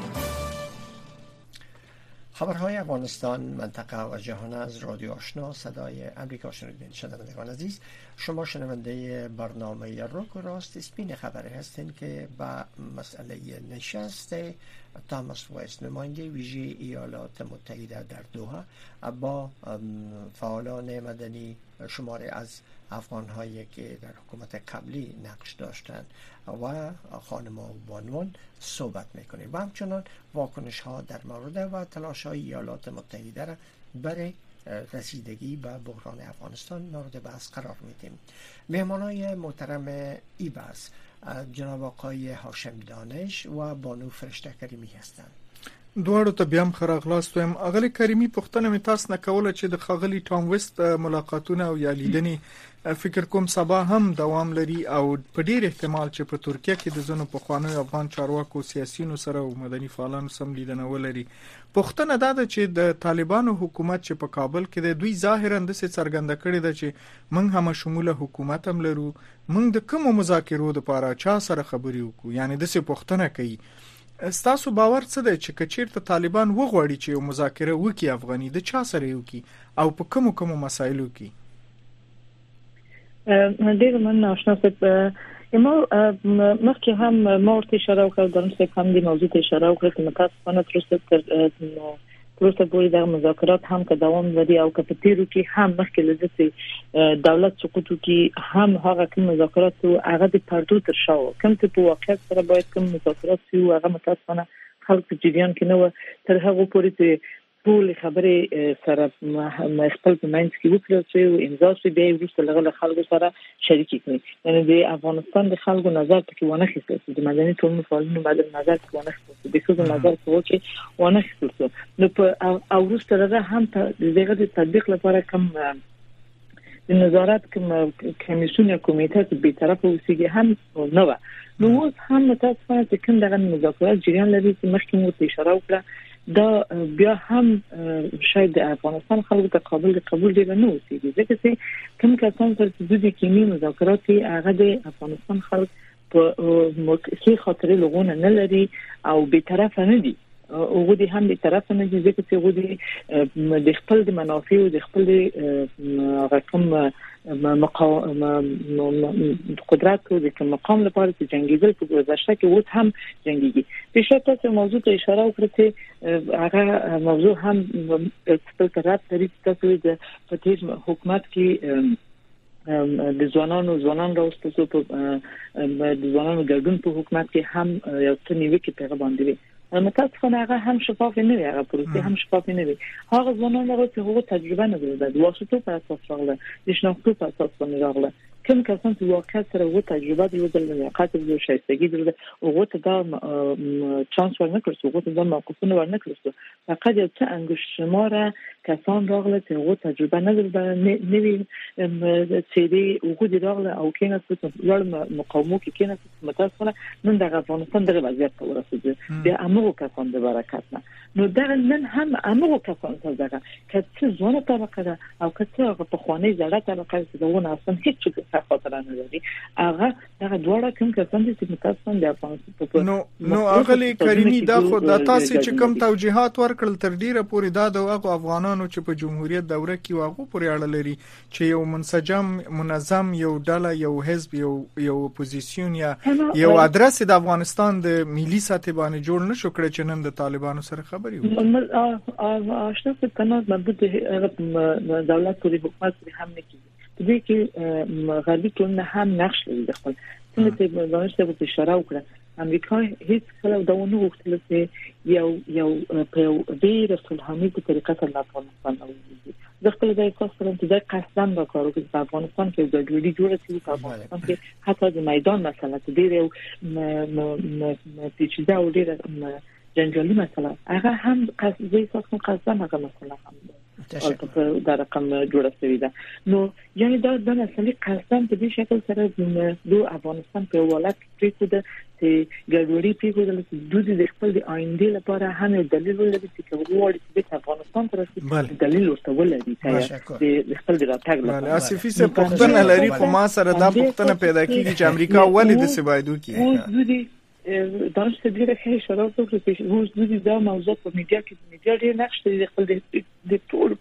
Speaker 1: خبرهای افغانستان، منطقه و جهان از رادیو آشنا صدای امریکا شنیدین. شنوندگان عزیز، شما شنونده برنامه روک و راست اسپین خبری هستین که با مسئله نشست تاماس ویست، نماینده ویژه ایالات متحده در دوحه، با فعالان مدنی شماری از افغان‌هایی که در حکومت قبلی نقش داشتند و خانم بانوان صحبت میکنیم و همچنان واکنش ها در مورد و تلاش های ایالات متحده را برای رسیدگی به بحران افغانستان مورد بحث قرار میدیم. مهمانای محترم ایباز جناب آقای هاشم دانش و بانو فرشته کریمی هستند.
Speaker 2: دواړو ته بیا هم ښه راغلاست وایم. اغلې کریمي پوښتنه مې تاسو نه کوله چې د ښاغلي ټام ویسټ ملاقاتونه او یا لیدنې فکر کوم سبا هم دوام لري او په ډیر احتمال چې په ترکیه کې د ځینو پخوانیو افغان چارواکو سیاسيونو سره او مدني فعالانو سم لیدنه ولري. پوښتنه دا ده چې د طالبانو حکومت چې په کابل کې د دوی ظاهرا د څه څرګنده کړي ده چې موږ هم شموله حکومت هم لرو، موږ د کوم مذاکرو لپاره چا سره خبرې وکړو، یعنی د څه پوښتنه کوي. ستاسو باور څه دی چې کچیرته طالبان وغواړي چې یو مذاکره وکړي افغاني د چا سره وکړي او په کومو مسایلو کې؟
Speaker 7: ډیر من آشنا صاحب، ما مخکې هم مورته اشاره وکړم درم صاحب هم د موضوع ته اشاره وکړه چې متاسفانه پروسه پورې د مذاکرات هم که دوام لري او که په تیرو کې هم مخکې لږه دولت سقوط کې هم هغه کوم مذاکرات هغه د پردو تر شاو کوم ته په واقعیت سره باید کوم مذاکرات وي هغه متاسفانه خلک په جریان کې نه و تر هغه پورې چې ټول خبرې سره خپل په منځ کې وکړل چې امضا شي بیا وروسته له خلکو سره شریک کړي. یعنی د افغانستان د خلکو نظر ته ونه خېستل د مدني ټولنې فعالینو باندې نظر ته ونه خېستل د څه نظر ته چې ونه خېستل نو په او وروسته له هم دغه د تطبیق لپاره کوم د نظارت کوم کمیسیون یا کمیټه به طرف اوسېږي هم نه و. نو اوس هم متاسفانه چې کوم دغه مذاکرات جریان لري چې مخکې مو اشاره وکړه دا بیا هم شاید افغانستان خلکو ته قبول دی نه اوسېږي ځکه چې کوم کسان چې د دې کیمي مذاکرات هغه د افغانستان خلک په څه خاطر لغونه نه لري او به طرف نه دي او دې هم به طرف نه دي ځکه چې غوډي د خپل د منافع او د خپل رقم قدرت او د مقام لپاره چې جنگیدل په گذشته کې اوس هم جنگیږي. په شرط چې موضوع ته اشاره وکړه چې هغه موضوع هم خپل طرف لري چې د پټیج حکومت کې د ځوانانو راوستلو په د ځوانانو ګډون په حکومت کې هم یو څه نیوکې پیغام باندې متاسفانه هغه هم شفاف نه وي، هغه پروسه هم شفاف نه وي. هغه ځوانان هغه چې هغه تجربه نه درلوده د واسطو په اساس راغله، د شناختو په اساس باندې راغله. کوم کسان چې واقعا سره و تجربه درلودل لیاقت و شایستگی درلودل او ته دا چانس ورنکړو او ته دا موقفونه ورنکړو فقط یو څه انګشماره کسان راغله چې او تجربه نه درلودل نوی سیدی او د راغله او کینه څه لړ مقاومت کې کینه متاسفانه نن د افغانستان دغه وضعیت ته ورسېده د امو کسان د برکت نه نو دا نن هم امو کسان څه دغه کته ځونه طبقه ده او کته په خوانې زړه طبقه ده ونه اصلا هیڅ خاطر نه لري هغه دغه دوړه کوم کسان چې متاسفانه د افغانستان
Speaker 2: نو اغلی کریمی دا خو د تاسو چې کوم توجیهات ورکړل تر ډیره پورې دا د افغانانو چې په جمهوریت دوره کې واغو پورې اړه لري چې یو منسجم منظم یو ډله یو حزب یو اپوزیسیون یا یو ادرس د افغانستان د ملي سطح باندې جوړ نشو کړی چې نن د طالبانو سره خبري
Speaker 7: وکړي آشنا په تناز مربوط دولت پورې حکومت هم نه کیږي دې کې غربي ټولنه هم نقش لري خپل څنګه چې دانشته په اشاره وکړه امریکا هیڅ کله دا ونه وغوښتل چې یو په ډېر صلحانه طریقه سره افغانستان ووځي د خپل ځای تاسو سره د قصدن دا کارو کې په افغانستان کې د ګډوډي جوړه شي په افغانستان کې حتی د میدان مسله ډېر یو پیچیده او ډېر جنجالي مسله هغه هم قصدن هغه مسله هم او دا رقم جوړه شوی ده نو یعنی دا د مسلې قصدن په دې شکل سره د افغانستان په ولایت کې کوده چې ګډوډي پیښول چې د خپل د آینده لپاره هم دلیل ولري چې وګورئ چې افغانستان تر دلیل ورته ولري چې د خپل د راتګ
Speaker 2: لپاره اسفي څه پښتنه لري خو ما سره دا پښتنه پیدا کیږي چې امریکا ولې د سبایدو کې
Speaker 7: دانش ډیره ښه اشاره وکړه چې موږ دا موضوع په میډیا کې ډېر نقش لري خپل د ټول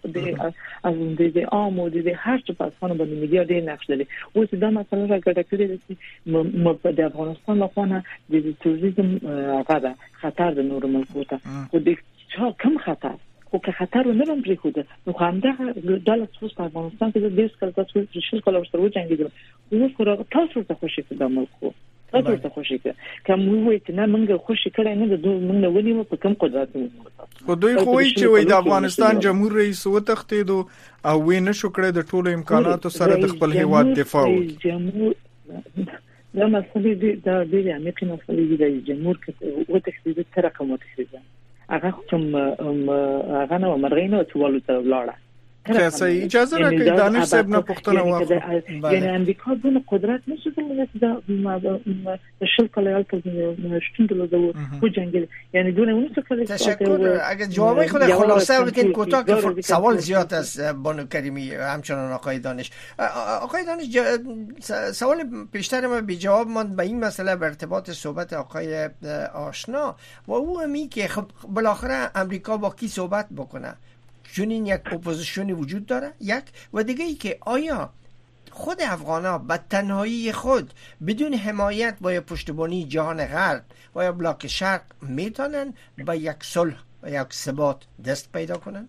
Speaker 7: د عام او د هر څه په اسانه باندې میډیا ډېر نقش لري او چې دا مسله راګډه کړې ده چې د افغانستان لپاره د توریزم غدا خطر د نور ملکو ته خو د کم خطر خو که خطر نه هم پرې خوده نو همدا دولت څو په افغانستان کې د دې څخه تاسو شل کله ورسره وځنګیدل نو خو تاسو ته خوشی کړه د ملکو تاسو ته خوشی کړه کوم وایي چې نه موږ خوشی کړه نه د دوه موږ ونیو په کوم قدرت
Speaker 2: خو دوی خو وایي چې وایي د افغانستان جمهور رئیس وتښتید او وې نشو کړی د ټولو امکاناتو سره د خپل هیواد دفاع وکړي
Speaker 7: دا مسله د امریکا مسله د جمهور کې وتښتید تر رقم وتښتید هغه کوم هغه نو مرغینو چې ولې ته ولاړه
Speaker 2: که اجازه راکړئ دانش صاحب نه پوښتنه وکړم
Speaker 7: یعنی امریکا دونه قدرت نشي درلودای چې دا شل کله یالته شتون درلوده و جنگل یعنی دونه اون څه
Speaker 1: تشکر اگه جوابای خود خلاصه بدین کوتاه که سوال زیاد است بانو کریمی همچنان آقای دانش سوال پیشتر ما بی جواب ماند به این مسئله به ارتباط صحبت آقای آشنا و او همی که خب بالاخره امریکا با کی صحبت بکنه چون این یک اپوزیشنی وجود داره یک و دیگه ای که آیا خود افغانا به تنهایی خود بدون حمایت با پشتیبانی جهان غرب و یا بلاک شرق میتونن به یک صلح و یک ثبات دست پیدا کنن؟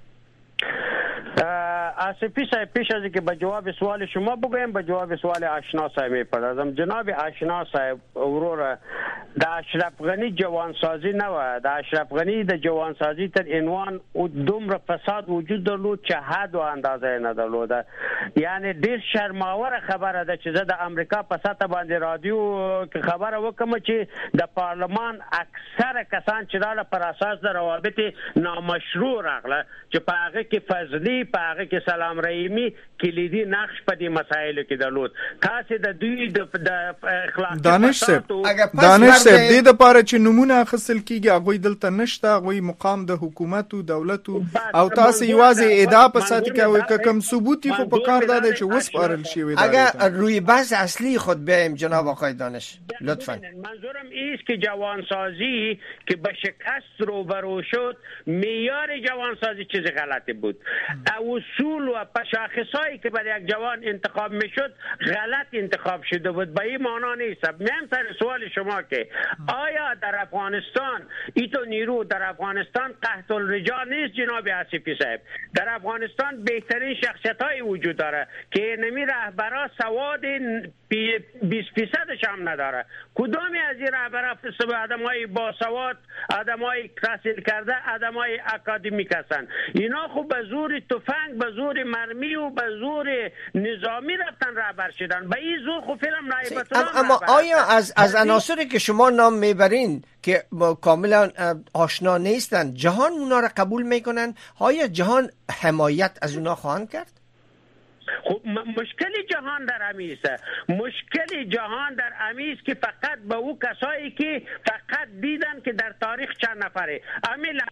Speaker 6: آصفی صاحب پیش از اینکه به جواب سوال شما بگویم به جواب سوال آشنا صاحب میپردازم. جناب آشنا صاحب اورور د اشرف غنی جوانسازی نه و د اشرف غنی د جوانسازی تر عنوان او دومره فساد وجود درلود چې حد و اندازه نه درلوده. یعنی ډیر شرماوره خبره ده چې زه د امریکا په سطح باندې رادیو کې خبره وکم چې د پارلمان اکثره کسان چې رااله پر اساس د روابط نامشروع راغله چې په هغه کې فضلی په هغه کې سلام رحیمی کلیدي نقش په دې مسایلو کې درلود. تاسو د دوی د اخلاق
Speaker 2: دانش صاحب دې د پاره چې نمونه اخیستل کیږي هغه دلته نشته، هغه مقام د حکومت او دولت او تاسو یوازې ادعا په ساتي کوي که کم ثبوتی خو په کار داده چې وسپارل شي وي.
Speaker 1: اگر روی بحث اصلی خود بیایم جناب آقای دانش لطفا.
Speaker 6: منظورم ایست که جوانسازی که به شکست روبرو شد معیار جوانسازی چیز غلطی بود. اصول و شاخصایی که برای یک جوان انتخاب میشد غلط انتخاب شده بود. به این معنا نیست. من سر سوال شما که آیا در افغانستان ایتو نیرو در افغانستان قحط الرجال نیست جناب آصفی صاحب؟ در افغانستان بهترین شخصیت های وجود داره که نمی رهبرا سواد 20% هم نداره. کدامی از این رهبران آدمای باسواد، آدمای تحصیل کرده، آدمای اکادمیک هستند. اینا خب به زور تفنگ، به زور مرمی و به زور نظامی رفتن رهبر شدن. به این زور خب فیلم نایبت الله.
Speaker 1: اما آیا از عناصری که شما نام میبرین که کاملا آشنا نیستن، جهان اونا را قبول میکنن؟ آیا جهان حمایت از اونا خواهند کرد؟
Speaker 6: خب مشکل جهان در امیسه، مشکل جهان در امیس که فقط به او کسایی که فقط دیدن که در تاریخ چند نفره امیل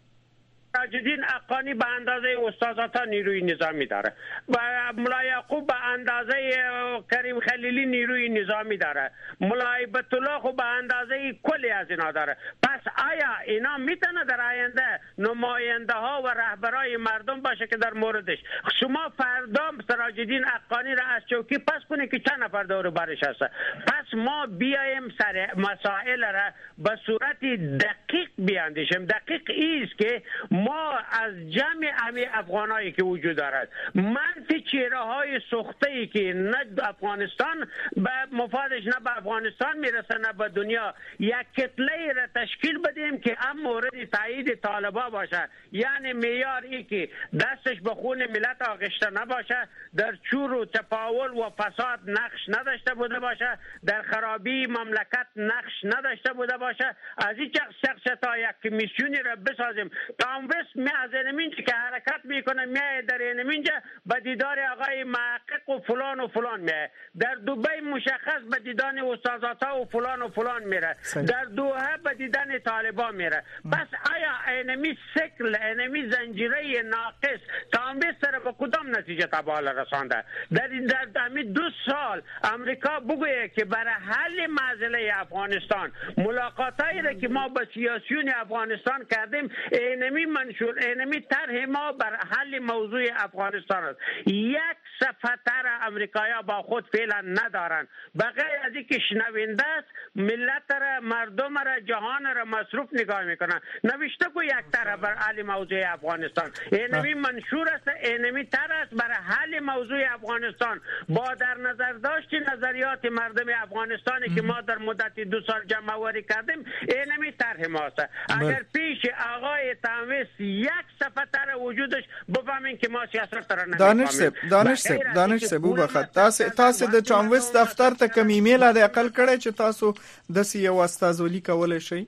Speaker 6: تاج‌الدین حقانی به اندازه استاد عطا نیروی نظامی داره و ملا یعقوب به اندازه کریم خلیلی نیروی نظامی داره، ملا هیبت الله خب به اندازه کلی از اینا داره. پس آیا اینا میتونه در آینده نماینده ها و رهبرای مردم باشه که در موردش شما فردا تاج‌الدین حقانی را از چوکی پس کنه که چند نفر دور برش هست؟ پس ما بیایم سر مسائل را به صورت دقیق بیاندیشیم. دقیق ایست که ما از جمع همه افغانایی که وجود دارد منفی چهره های سخته ای که نه افغانستان به مفادش نه به افغانستان میرسه نه به دنیا، یک کتله را تشکیل بدیم که هم مورد تایید طالبا باشه، یعنی معیار ای که دستش به خون ملت آغشته نباشه، در چور و تپاول و فساد نقش نداشته بوده باشه، در خرابی مملکت نقش نداشته بوده باشه. از این شخصیت ها یک کمیسیونی را بسازیم. تامویست می از اینجا که حرکت میکنه میای در اینجا به دیدار آقای محقق و فلان میره، در دبی مشخص به دیدن استاد عطا و فلان میره، در دوحه به دیدن طالبان میره. پس آیا اینمی سکل، اینمی زنجیره ناقص تامویست را به کدام نتیجه تبال رسانده؟ در همین 2 سال امریکا بگویه که برای حل مسئله افغانستان ملاقاتایی را که ما با سیاسیون افغانستان کردیم اینمی منشور، اینمی طرح ما بر حل موضوع افغانستان است. یک صفحه طرح امریکایی‌ها با خود فعلا ندارن، بغیر از اینکه شنونده است، ملت را، مردم را، جهان را مصروف نگاه میکنن. نوشته کو یک طرح بر حل موضوع افغانستان، اینمی منشور است، اینمی طرح است برای حل موضوع افغانستان با در نظر داشت نظریات مردم افغانستانی که ما در مدت 2 سال جمع آوری کردیم، اینمی طرح ماست. اگر پیش آقای تامویست یک صفحه طرح وجودش بفهمین که ما سیاست را نمیفهمیم.
Speaker 2: دانش سه بو بخت تاسو د تامویست دفتر ته کوم ایمیل د عقل کړی چې تاسو د سی واستازولی کولای شئ؟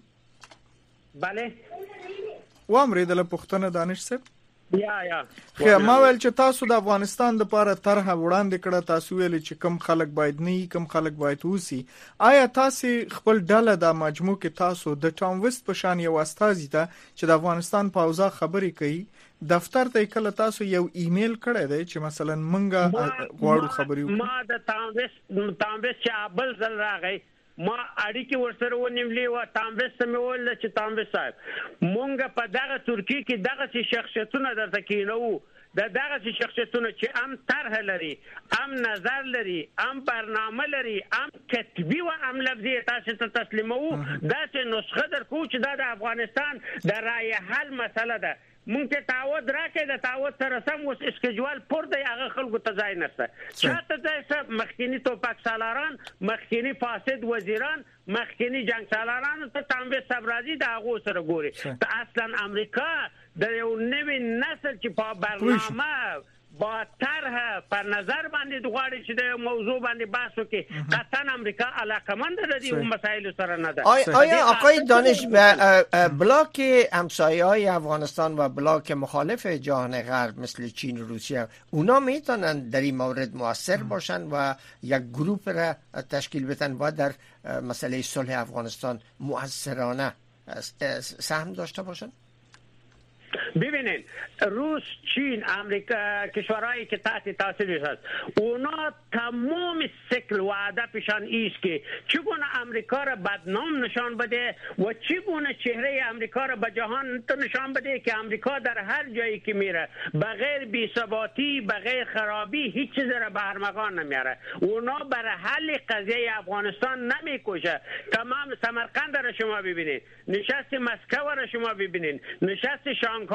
Speaker 6: بله
Speaker 2: و امر د پښتنه دانش سه
Speaker 6: یا
Speaker 2: خو ما ویل چې تاسو د افغانستان د لپاره طرح وړاندې کړه، تاسو ویل چې کم خلک باید نه، کم خلک باید وسی. آیا تاسو خپل ډله د مجموع کې تاسو د تامویست په شان یو استازي ته چې د افغانستان په اوضاع خبرې کوي دفتر ته کله تاسو یو ایمیل کړی دی چې مثلا منګه غواړو خبرې وکړو؟
Speaker 6: ما د تامویست چې بل ځل راغی ما اړیکې ورسره ونیولې و تامویست مې وویل چې تامویست صاحب مونږ په دغه ترکیه کې دغه شخصیتونه درته کینو، دغه شخصیتونه چې هم طرح لري، هم نظر لري، هم برنامه لري، هم کتبی و هم لفظي تاسو ته تسلیمو، داسې نسخه درکو چې دا د افغانستان د رای حل مسله ده. مونږ ته تعهد راکړی، د تعهد سره سم اوس اسکیجول پر دی، هغه خلکو ته ځای نشته. چاته ځای سه مخکینی توپک سالاران، مخکینی فاسد وزیران، مخکینی جنگ سالاران ته تامویست صاحب راځي د هغو سره ګوري. ته اصلا امریکا د یو نوي نسل چې په برنامه با طرح پر نظر باندې دغواړي چې د موضوع باندې بحث وکړي، قطعا امریکا علاقمند ده دې مسائل سره نه ده.
Speaker 1: آیا آقای دانش بلاک همسایه‌های افغانستان و بلاک مخالف جهان غرب مثل چین و روسیه اونا میتونن در این مورد مؤثر باشن و یک گروپ را تشکیل بدن و در مسئله صلح افغانستان مؤثرانه سهم داشته باشن؟
Speaker 6: ببینید روس، چین، امریکا، کشورهایی که تحت تاثیر است، اونا تمام سیکل و هدفشان ایست که چگونه امریکا را بدنام نشان بده و چگونه چهره امریکا را به جهان نشان بده که امریکا در هر جایی که میره بغیر بی‌ثباتی، بغیر خرابی هیچ چیز را به ارمغان نمیاره. اونا برای حل قضیه افغانستان نمیکشه. تمام سمرقند را شما ببینید، نشست مسکو را شما ببینید، نشست شانگهای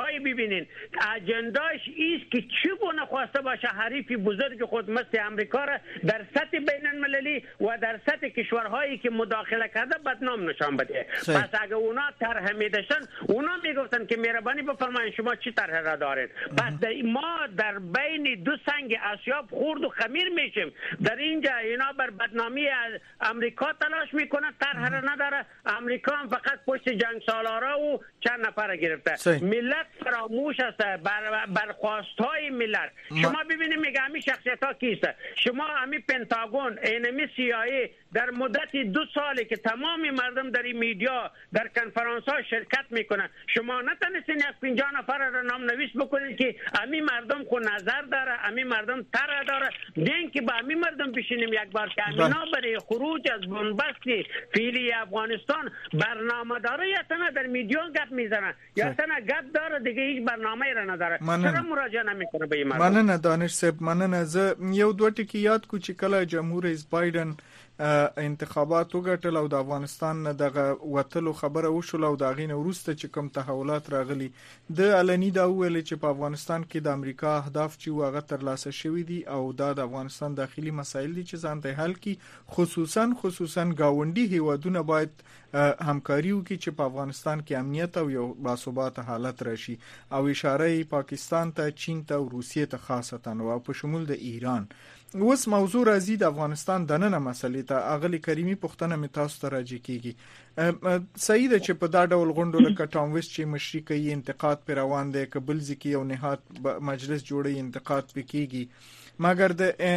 Speaker 6: جایی ببینین اجنداش است که چگونه خواسته باشه حریف بزرگ خود مثل امریکا را در سطح بین المللی و در سطح کشورهایی که مداخله کرده بدنام نشان بده. پس اگه اونا طرح میداشتن اونا میگفتن که مهربانی بفرمایید شما چی طرح را دارید. پس ما در بین دو سنگ آسیاب خورد و خمیر میشیم. در اینجا اینا بر بدنامی امریکا تلاش میکنه، طرح را نداره. امریکا هم فقط پشت جنگ سالارا و چند نفر گرفته. ملت فراموش است بر خواستهای ملت. شما ببینید میگه همین شخصیت ها کیست. شما همین پنتاگون اینمی CIA در مدت 2 ساله که تمام مردم در این میدیا در کنفرانس ها شرکت میکنن، شما نتونستین از 50 نفر را نام نویس بکنید که همین مردم خود نظر داره، همین مردم طرح داره. دین که با همین مردم بشینیم یک بار که همینا برای خروج از بنبست فعلی افغانستان برنامه داره یا تنها در میدیا گپ میزنن یا تنها گپ داره دیگه هیچ برنامه را نداره. چرا مراجعه نمیکنه به این مردم؟
Speaker 2: مننه دانش صاحب، مننه. زه یو دوه ټکي یاد کو چې کله جمهور رئیس بایدن انتخابات وګټل او د افغانستان دغه وتلو خبره وشول او د غین وروسته چې کوم تحولات راغلي د علني دا ویل چې په افغانستان کې د امریکا اهداف چې هغه ترلاسه شوی دي او د افغانستان داخلي مسایل دي چې ځان ته حل کی، خصوصا گاونډي هیوادونه باید همکاري وکړي چې په افغانستان کې امنیت او یو باثباته حالت راشي او اشاره پاکستان ته، چین ته او روسیې ته خاصتا او په شمول د ایران. اوس موضوع راځي د افغانستان دننه مسلې ته. اغلی کریمی پښتنه می تاسو ته راځي کیږي سعید چې په دا ډول غونډو لکه ټام ویسټ چې مشري کوي انتقاد پر روان دی، کبل ځکه یو نهاد مجلس جوړي انتقاد پکېږي، مګر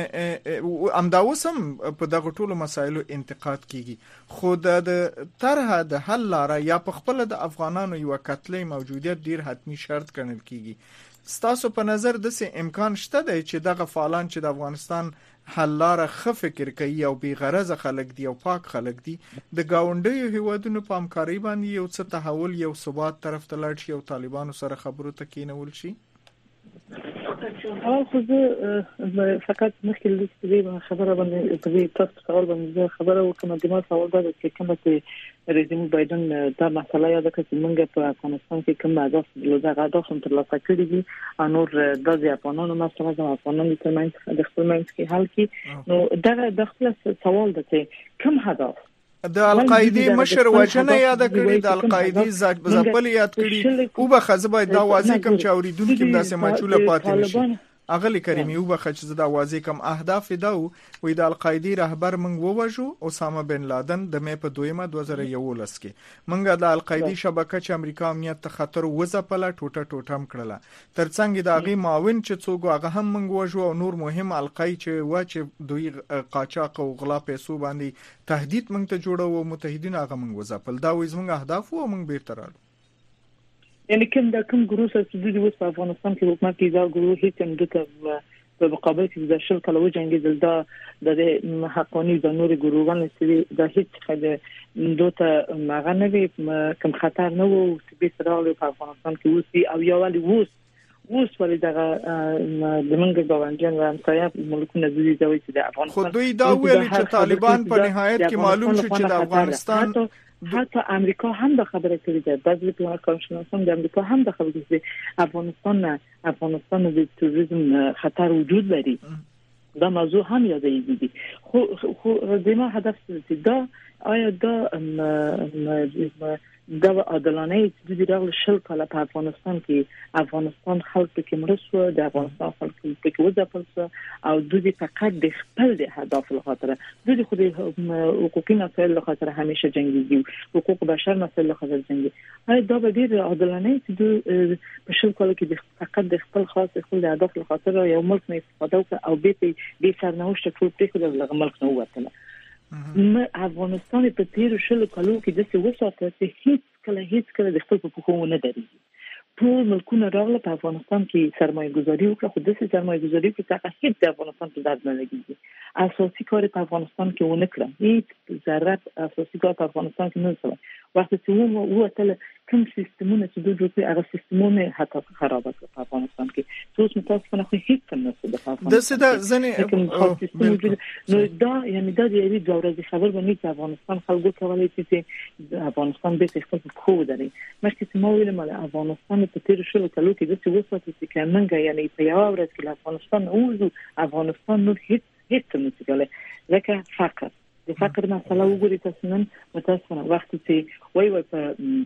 Speaker 2: د امداوسم په دغه ټولو مسایلو انتقاد کیږي. خو د طرح د حل لاره یا په خپل د افغانانو یو کتلې موجودیت ډیر حتمی شرط ګڼل کیږي. ستاسو په نظر د څه امکان شته دی چې دغه فعالان چې د افغانستان حل لاره ښه فکر کوي او بې غرضه خلک دي او پاک خلک دي د گاونډیو هیوادونو په همکارۍ باندې یو څه تحول یو ثبات طرف ته لاړ شي او طالبانو سره خبرو ته کېنول شي؟
Speaker 7: خو زه فقط مخکې لږ خبره باندې په تاسو سوال باندې خبره وکم. د ما سوال دا چې کومه چې رژیم بایدن دا مسله یاد کړي چې موږ په افغانستان کې کوم اهداف دغه اهداف هم ترلاسه کړي دي او نور د افغانانو مسله د افغانانو ترمنځ د خپل منځ کې حل کړي. نو دا د خپل سوال ده چې کوم هدف
Speaker 2: د القاعده مشر وجنه یاد کړی، د القاعده ځپل یاد کړی او به خزبه دا واضح کوم چې اوریدونکو هم داسې ماچوله پاتې نشي. اغلی کریمی او بخچ زدا واضح کم اهداف داو وې د القاعده رهبر منګ ووجو اسامه بن لادن د مې په 2011 کې منګه د القاعده شبکه چې امریکا امنیت ته خطر وځپله ټوټه کړله. ترڅنګ د هغه معاون چې څوک هغه هم منګ وجو او نور مهم القاعده چې دوی قاچاق او غلا پیسو باندې تهدید منګ ته جوړو او متحدین هغه منګ وځپل. دا وې زموږ اهداف او منګ بیرته راړو.
Speaker 7: یعنی کوم ګروه چې د اوس په افغانستان کې حکومت کې دا ګروه هیڅ هم په مقابل کې د شل کلو جنگیدل دا د حقانی د نور ګروهونو چې د هیڅ خدای دوته مغنوي کوم خطر نه وو چې به سره په افغانستان کې وسی او یوالي ووس ولې دغه د منګ ګاونډیان و همسایه ملکونه د دوی چې د افغانستان
Speaker 2: خو دوی دا ویل چې طالبان په نهایت کې معلوم شو چې د افغانستان
Speaker 7: حتی امریکا هم د خبره کړې ده. بعضی کارشناسان د امریکا هم د خبره کړې ده افغانستان د تروریسم خطر وجود لري. دا موضوع هم یادېږي دي. خو دغه هدف څه دا آیا دا عادلانه چې د راغلي شل کاله په افغانستان خلک کې مرسته د افغانستان خلک کې وځپل او دوی فقط د خپل د هدف لپاره دوی خو د حقوقي مسایل لپاره همیشه جنگیږي، حقوق بشر مسایل لپاره جنگي. آیا دا به ډیر عادلانه چې دوی په شل کاله کې فقط د خپل خاص خپل د هدف لپاره یو ملک نه استفاده وکړي او به سرنوشت ټول پرې د ملک نه وته؟ افغانستان په تیر شل کالو کې د څه وساته چې هیڅ کله د خپل په خوونه نه دري. ټول ملکونه راغله په افغانستان کې سرمایه گذاري وکړه، خو د سرمایه گذاري په څخه هیڅ د افغانستان په درد نه لګیږي. اساسي کار په افغانستان کې ونه کړه، هیڅ ذره اساسي کار په افغانستان کې نه وشو. وقتی چې و اتل کوم سیستمونه چې دوی جوړ کړي هغه سیستمونه حتی خراب کړ په افغانستان کې څه متاسفانه خو هیڅ څه نشته د افغانستان
Speaker 2: د سده ځنې
Speaker 7: نو دا یعنی دا د یوې د ورځې خبر باندې چې افغانستان خلکو کولای شي چې افغانستان به خپل خو دري مخکې چې مو ویل مله افغانستان په تیر شلو کلو کې د څه وساتې چې کمنګ یعنی په یو ورځ کې افغانستان اوزو افغانستان نور هیڅ نه کوي لکه فقط د فقر مسله وګورئ تاسو نن متاسفانه وخت چې وای په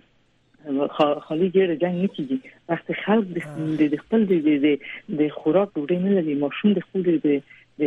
Speaker 7: خالی جره جنگ نکیږي وخت خلک د خپل د خوراک ډوډۍ نه لري ماشوم د خپل د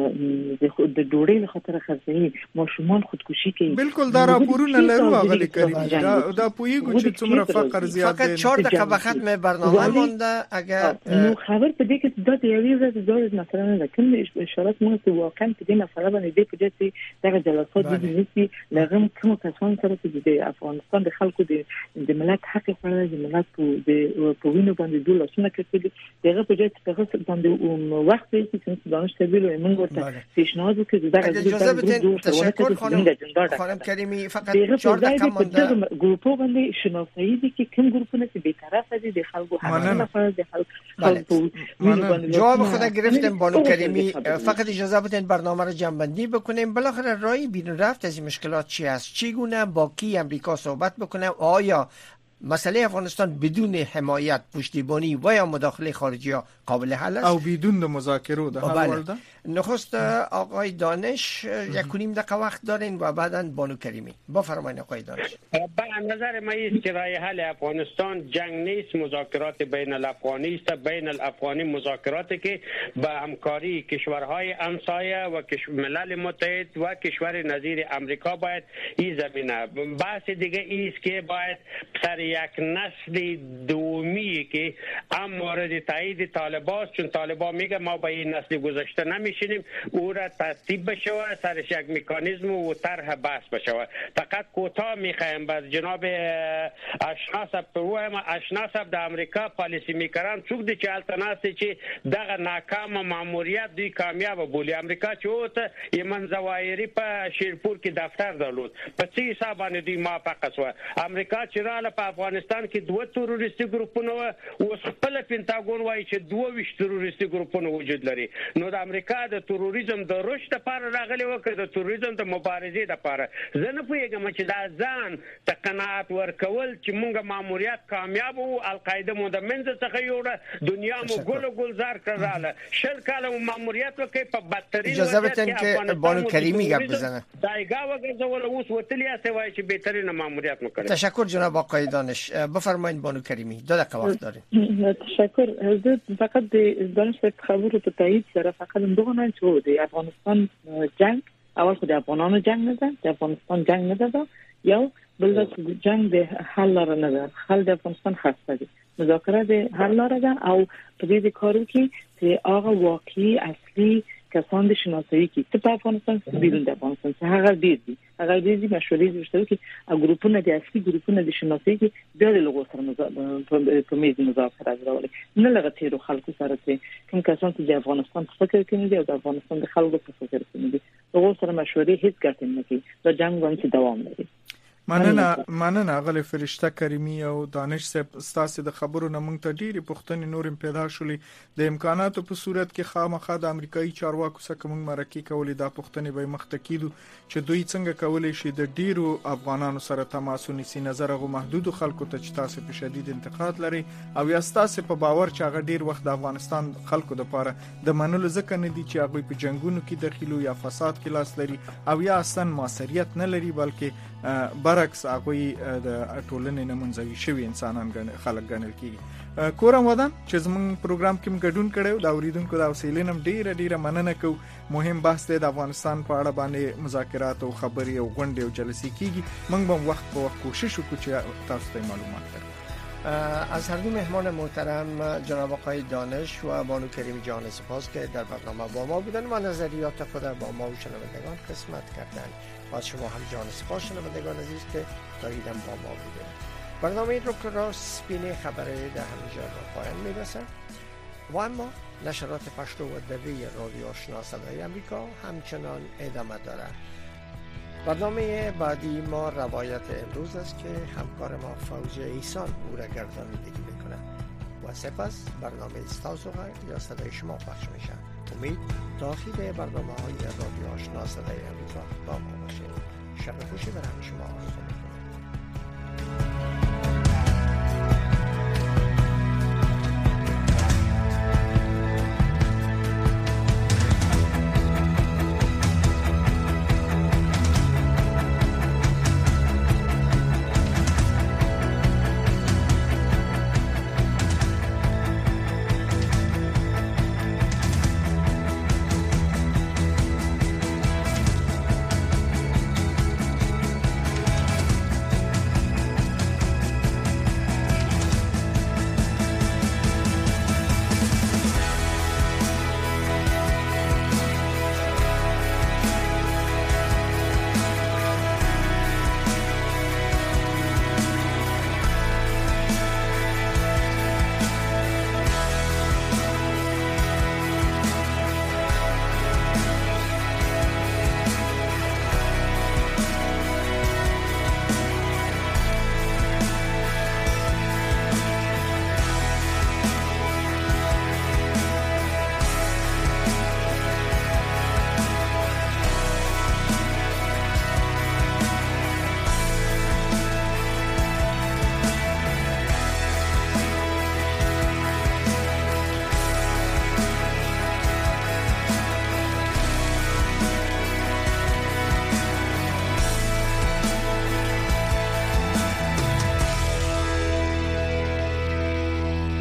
Speaker 7: ډوډۍ له خاطر خرڅوي ماشومان خودکشي کوي
Speaker 2: بالکل دا راپورونه لرو اغلی کریم دا پویګو چې څومره فقر زیات دی
Speaker 1: فقط 4 دقیقه به ختم برنامه مونده اگر
Speaker 7: نو خبر په دې کې د یوې ورځې د مثلا نه کوم اشارات مو ته واقعا په دې مسله باندې د پدې دغه جلسات د نيسي لغم کوم کسان سره چې د افغانستان د خلکو د ملت حق خپل د ملت په وینو باندې دوه لاسونه کړي دغه په دې باندې وخت چې دانش موږ ورته پیشنهاد وکړو دغه
Speaker 1: تشکر خانم کریمی فقط 4 دقیقه مونده
Speaker 7: ګروپو باندې شناسایی دي چې کوم ګروپونه چې بی‌طرفه دي د خلکو حق لپاره د خلکو
Speaker 1: جواب خود گرفتیم بانو کریمی فقط اجازه بدین برنامه رو جمع‌بندی بکنیم بالاخره راه بیرون رفت از این مشکلات چی است چگونه با کی امریکا صحبت بکنه آیا مسئله افغانستان بدون حمایت پشتیبانی و یا مداخله خارجی ها قابل حل است
Speaker 2: او بدون مذاکره ده حل ورده
Speaker 1: نخست آقای دانش 1.5 دقیقه وقت دارین و بعداً بانو کریمی بفرمایید آقای دانش.
Speaker 6: به نظر من است که راه حل افغانستان جنگ نیست مذاکرات بین الافغانی است بین الافغانی مذاکراتی که با همکاری کشورهای همسایه و ملل متحد و کشور نظیر امریکا باید این زمینه بحث دیگه است که باید سر یک نسل دومی که هم مورد تایید طالبان چون طالبان میگه ما با این نسل گذشته نمیشینیم او را ترتیب بشه و سرش یک مکانیزم و طرح بحث بشه فقط کوتاه میخوایم باز جناب اشناس در امریکا پالیسی میکردن چوک دی چه التناسی چه دغه ناکام ماموریت دی کامیاب بولی امریکا چوت یمن زوایری په شیرپور کې دفتر درلود په څه حساب دی موافقه شو امریکا چراله په افغانستان کې دوه تروریستي ګروپونه او خپل پینټاګون وایي چې 22 تروریستي ګروپونه وجود لري نو د امریکا د تروریزم د رشد لپاره راغلي وکړه د تروریزم د مبارزې لپاره زه نه پوهیږم چې دا ځان ته قناعت ورکول چې موږ ماموریت کامیاب وو القاعده مو د منځ څخه یوړه دنیا مو ګلزار کړاله شل کاله ماموریت وکړي په بدترین
Speaker 1: اجازه بدین که بانو کریمی گپ بزنه
Speaker 6: دایګه وګرځول اوس وتلیا سوای چې بهترین ماموریت وکړي
Speaker 1: تشکر جناب آقای دانش بفرمایید بانو کریمی 2 دقیقه وقت داریم
Speaker 7: تشکر زه فقط د دانش خبرو په تایید سره فقط دغه نه چې د افغانستان جنگ اول خو د افغانانو جنگ نه ده د افغانستان جنگ نه ده یو بل د جنگ د حل لاره نه ده حل د افغانستان خاصه دي مذاکره د حل لاره ده او په دې کارو کې چې هغه واقعي اصلي کسان د شناسایی کې په افغانستان کې بیرون د افغانستان څخه هغه دي مشورې دي چې او ګروپونه د اصلي ګروپونه د شناسایی کې د لغو سره په میز مذاکره راولي نه لږه تیرو خلکو سره چې کوم کسان چې د افغانستان فکر کوي او د افغانستان د خلکو په فکر کوي لغو سره مشورې هیڅ ګټه نه کوي دا جنگ باندې دوام لري
Speaker 2: مننه غل فرشته کریمی او دانش صاحب ستاسو د خبرو نه مونږ ته ډیره پوښتنې نورم پیدا شولې د امکاناتو په صورت کې خامخا د امریکایي چارواکو سره کوم مرکه کولې د پوښتنې به مخته کیدو چې دوی څنګه کولای شي د ډیرو افغانانو سره تماس ونیسي نظر غو محدود خلکو ته چې تاسو په شدید انتقاد لري او یا تاسو په باور چې هغه ډیر وخت د افغانستان خلکو لپاره د منلو ځکه نه دي چې هغه په جنگونو کې داخلو یا فساد کې لاس لري او یا اصلا موثریت نه لري بلکې برعکس هغه د ټولنې نمونځوي شوی انسانان خلک ګڼل کیږي کورم ودان چې زموږ پروګرام کې ګډون کړو دا اوریدونکو دا وسیلینم ډیره مننه کو مهم بحث د افغانستان په اړه باندې مذاکرات او خبري او غونډې او جلسې کیږي موږ به وخت په وخت کوشش وکړو چې تاسو ته معلومات درکړو
Speaker 1: از هر دو مهمان محترم جناب آقای دانش و بانو کریمی جان سپاس که در برنامه با ما بودن و نظریات خود با ما و شنوندگان قسمت کردند و از شما هم جان سپاس شنوندگان عزیز که داریدن با ما بودن برنامه این رو که راست بینه خبره در همینجا به پایان میرسه و اما نشرات پشتو و دری رادیو آشنا صدای امریکا همچنان ادامه داره برنامه بعدی ما روایت امروز است که همکار ما فوزی ایسان او را گردانندگی میکنه و سپس برنامه استاسو یا صدای شما پخش میشه. امید داخل برنامه های رادیو آشنا صدای امروز با ما باشید. شب خوشی برای شما آرزو